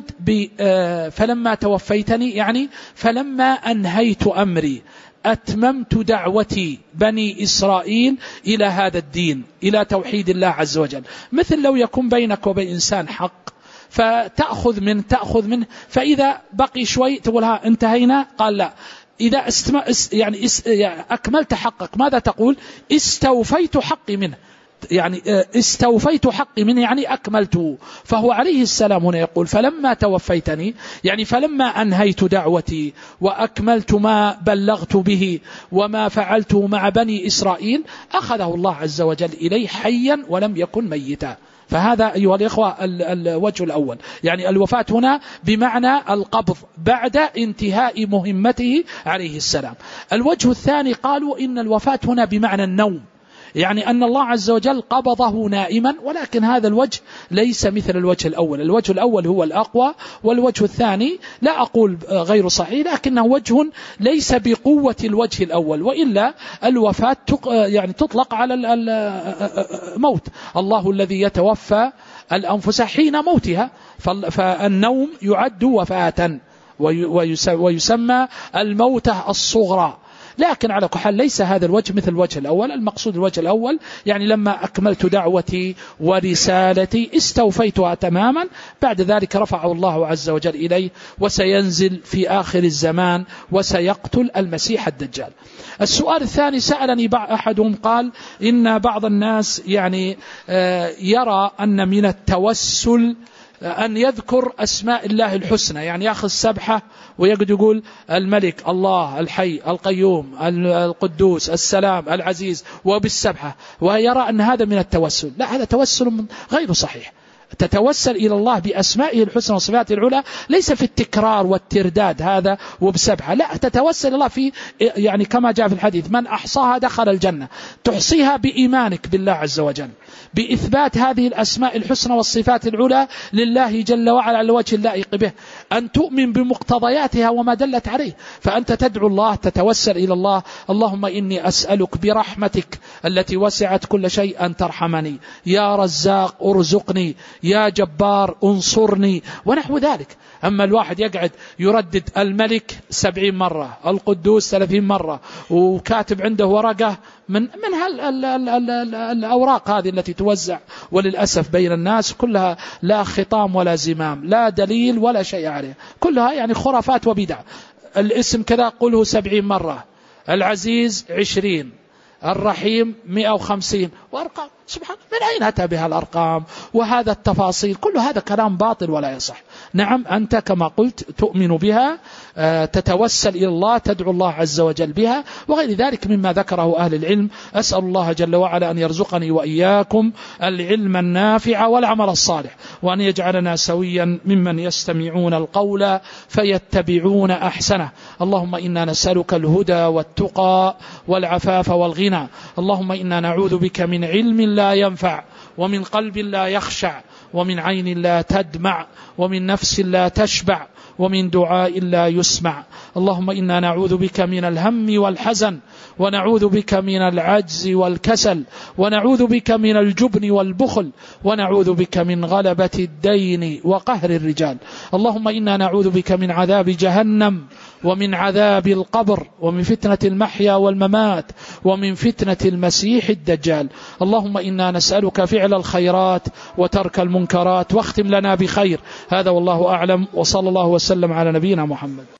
فلما توفيتني يعني فلما أنهيت أمري، أتممت دعوتي بني إسرائيل إلى هذا الدين، إلى توحيد الله عز وجل. مثل لو يكون بينك وبين إنسان حق فتأخذ منه، فإذا بقي شوي تقول: ها انتهينا؟ قال: لا. إذا يعني أكملت حقك ماذا تقول؟ استوفيت حقي منه، يعني استوفيت حقي منه يعني أكملته. فهو عليه السلام هنا يقول: فلما توفيتني يعني فلما أنهيت دعوتي وأكملت ما بلغت به وما فعلته مع بني إسرائيل، أخذه الله عز وجل إليه حيا ولم يكن ميتا. فهذا أيها الإخوة الوجه الأول، يعني الوفاة هنا بمعنى القبض بعد انتهاء مهمته عليه السلام. الوجه الثاني قالوا إن الوفاة هنا بمعنى النوم، يعني أن الله عز وجل قبضه نائما، ولكن هذا الوجه ليس مثل الوجه الأول. الوجه الأول هو الأقوى، والوجه الثاني لا أقول غير صحيح، لكنه وجه ليس بقوة الوجه الأول، وإلا الوفاة يعني تطلق على الموت. الله الذي يتوفى الأنفس حين موتها، فالنوم يعد وفاة ويسمى الموتة الصغرى. لكن على كل حال ليس هذا الوجه مثل الوجه الأول. المقصود الوجه الأول يعني لما أكملت دعوتي ورسالتي استوفيتها تماما، بعد ذلك رفعه الله عز وجل إليه، وسينزل في آخر الزمان وسيقتل المسيح الدجال. السؤال الثاني سألني أحدهم قال: إن بعض الناس يعني يرى أن من التوسل أن يذكر أسماء الله الحسنى، يعني يأخذ سبحة ويقعد يقول الملك، الله، الحي، القيوم، القدوس، السلام، العزيز، وبالسبحة، ويرى أن هذا من التوسل. لا، هذا توسل غير صحيح. تتوسل إلى الله بأسمائه الحسنى وصفاته العلى، ليس في التكرار والترداد هذا وبسبحة، لا، تتوسل الله في يعني كما جاء في الحديث: من أحصاها دخل الجنة. تحصيها بإيمانك بالله عز وجل، بإثبات هذه الأسماء الحسنى والصفات العلى لله جل وعلا على الوجه اللائق به، أن تؤمن بمقتضياتها وما دلت عليه. فأنت تدعو الله، تتوسل إلى الله: اللهم إني أسألك برحمتك التي وسعت كل شيء أن ترحمني، يا رزاق أرزقني، يا جبار انصرني، ونحو ذلك. أما الواحد يقعد يردد الملك 70 مرة، القدوس 30 مرة، وكاتب عنده ورقة من الأوراق هذه التي توزع وللأسف بين الناس كلها لا خطام ولا زمام، لا دليل ولا شيء عليه، كلها يعني خرافات وبدع. الاسم كذا قله 70 مرة، العزيز 20، الرحيم 150، وأرقام سبحان من أين أتى بها الأرقام وهذا التفاصيل؟ كل هذا كلام باطل ولا يصح. نعم أنت كما قلت تؤمن بها، تتوسل إلى الله، تدعو الله عز وجل بها وغير ذلك مما ذكره أهل العلم. أسأل الله جل وعلا أن يرزقني وإياكم العلم النافع والعمل الصالح، وأن يجعلنا سويا ممن يستمعون القول فيتبعون أحسنه. اللهم إنا نسألك الهدى والتقى والعفاف والغنى. اللهم إنا نعوذ بك من علم لا ينفع، ومن قلب لا يخشع، ومن عين لا تدمع، ومن نفس لا تشبع، ومن دعاء لا يسمع. اللهم إنا نعوذ بك من الهم والحزن، ونعوذ بك من العجز والكسل، ونعوذ بك من الجبن والبخل، ونعوذ بك من غلبة الدين وقهر الرجال. اللهم إنا نعوذ بك من عذاب جهنم، ومن عذاب القبر، ومن فتنة المحيا والممات، ومن فتنة المسيح الدجال. اللهم إنا نسألك فعل الخيرات وترك المنكرات، واختم لنا بخير. هذا والله أعلم، وصلى الله وسلم على نبينا محمد.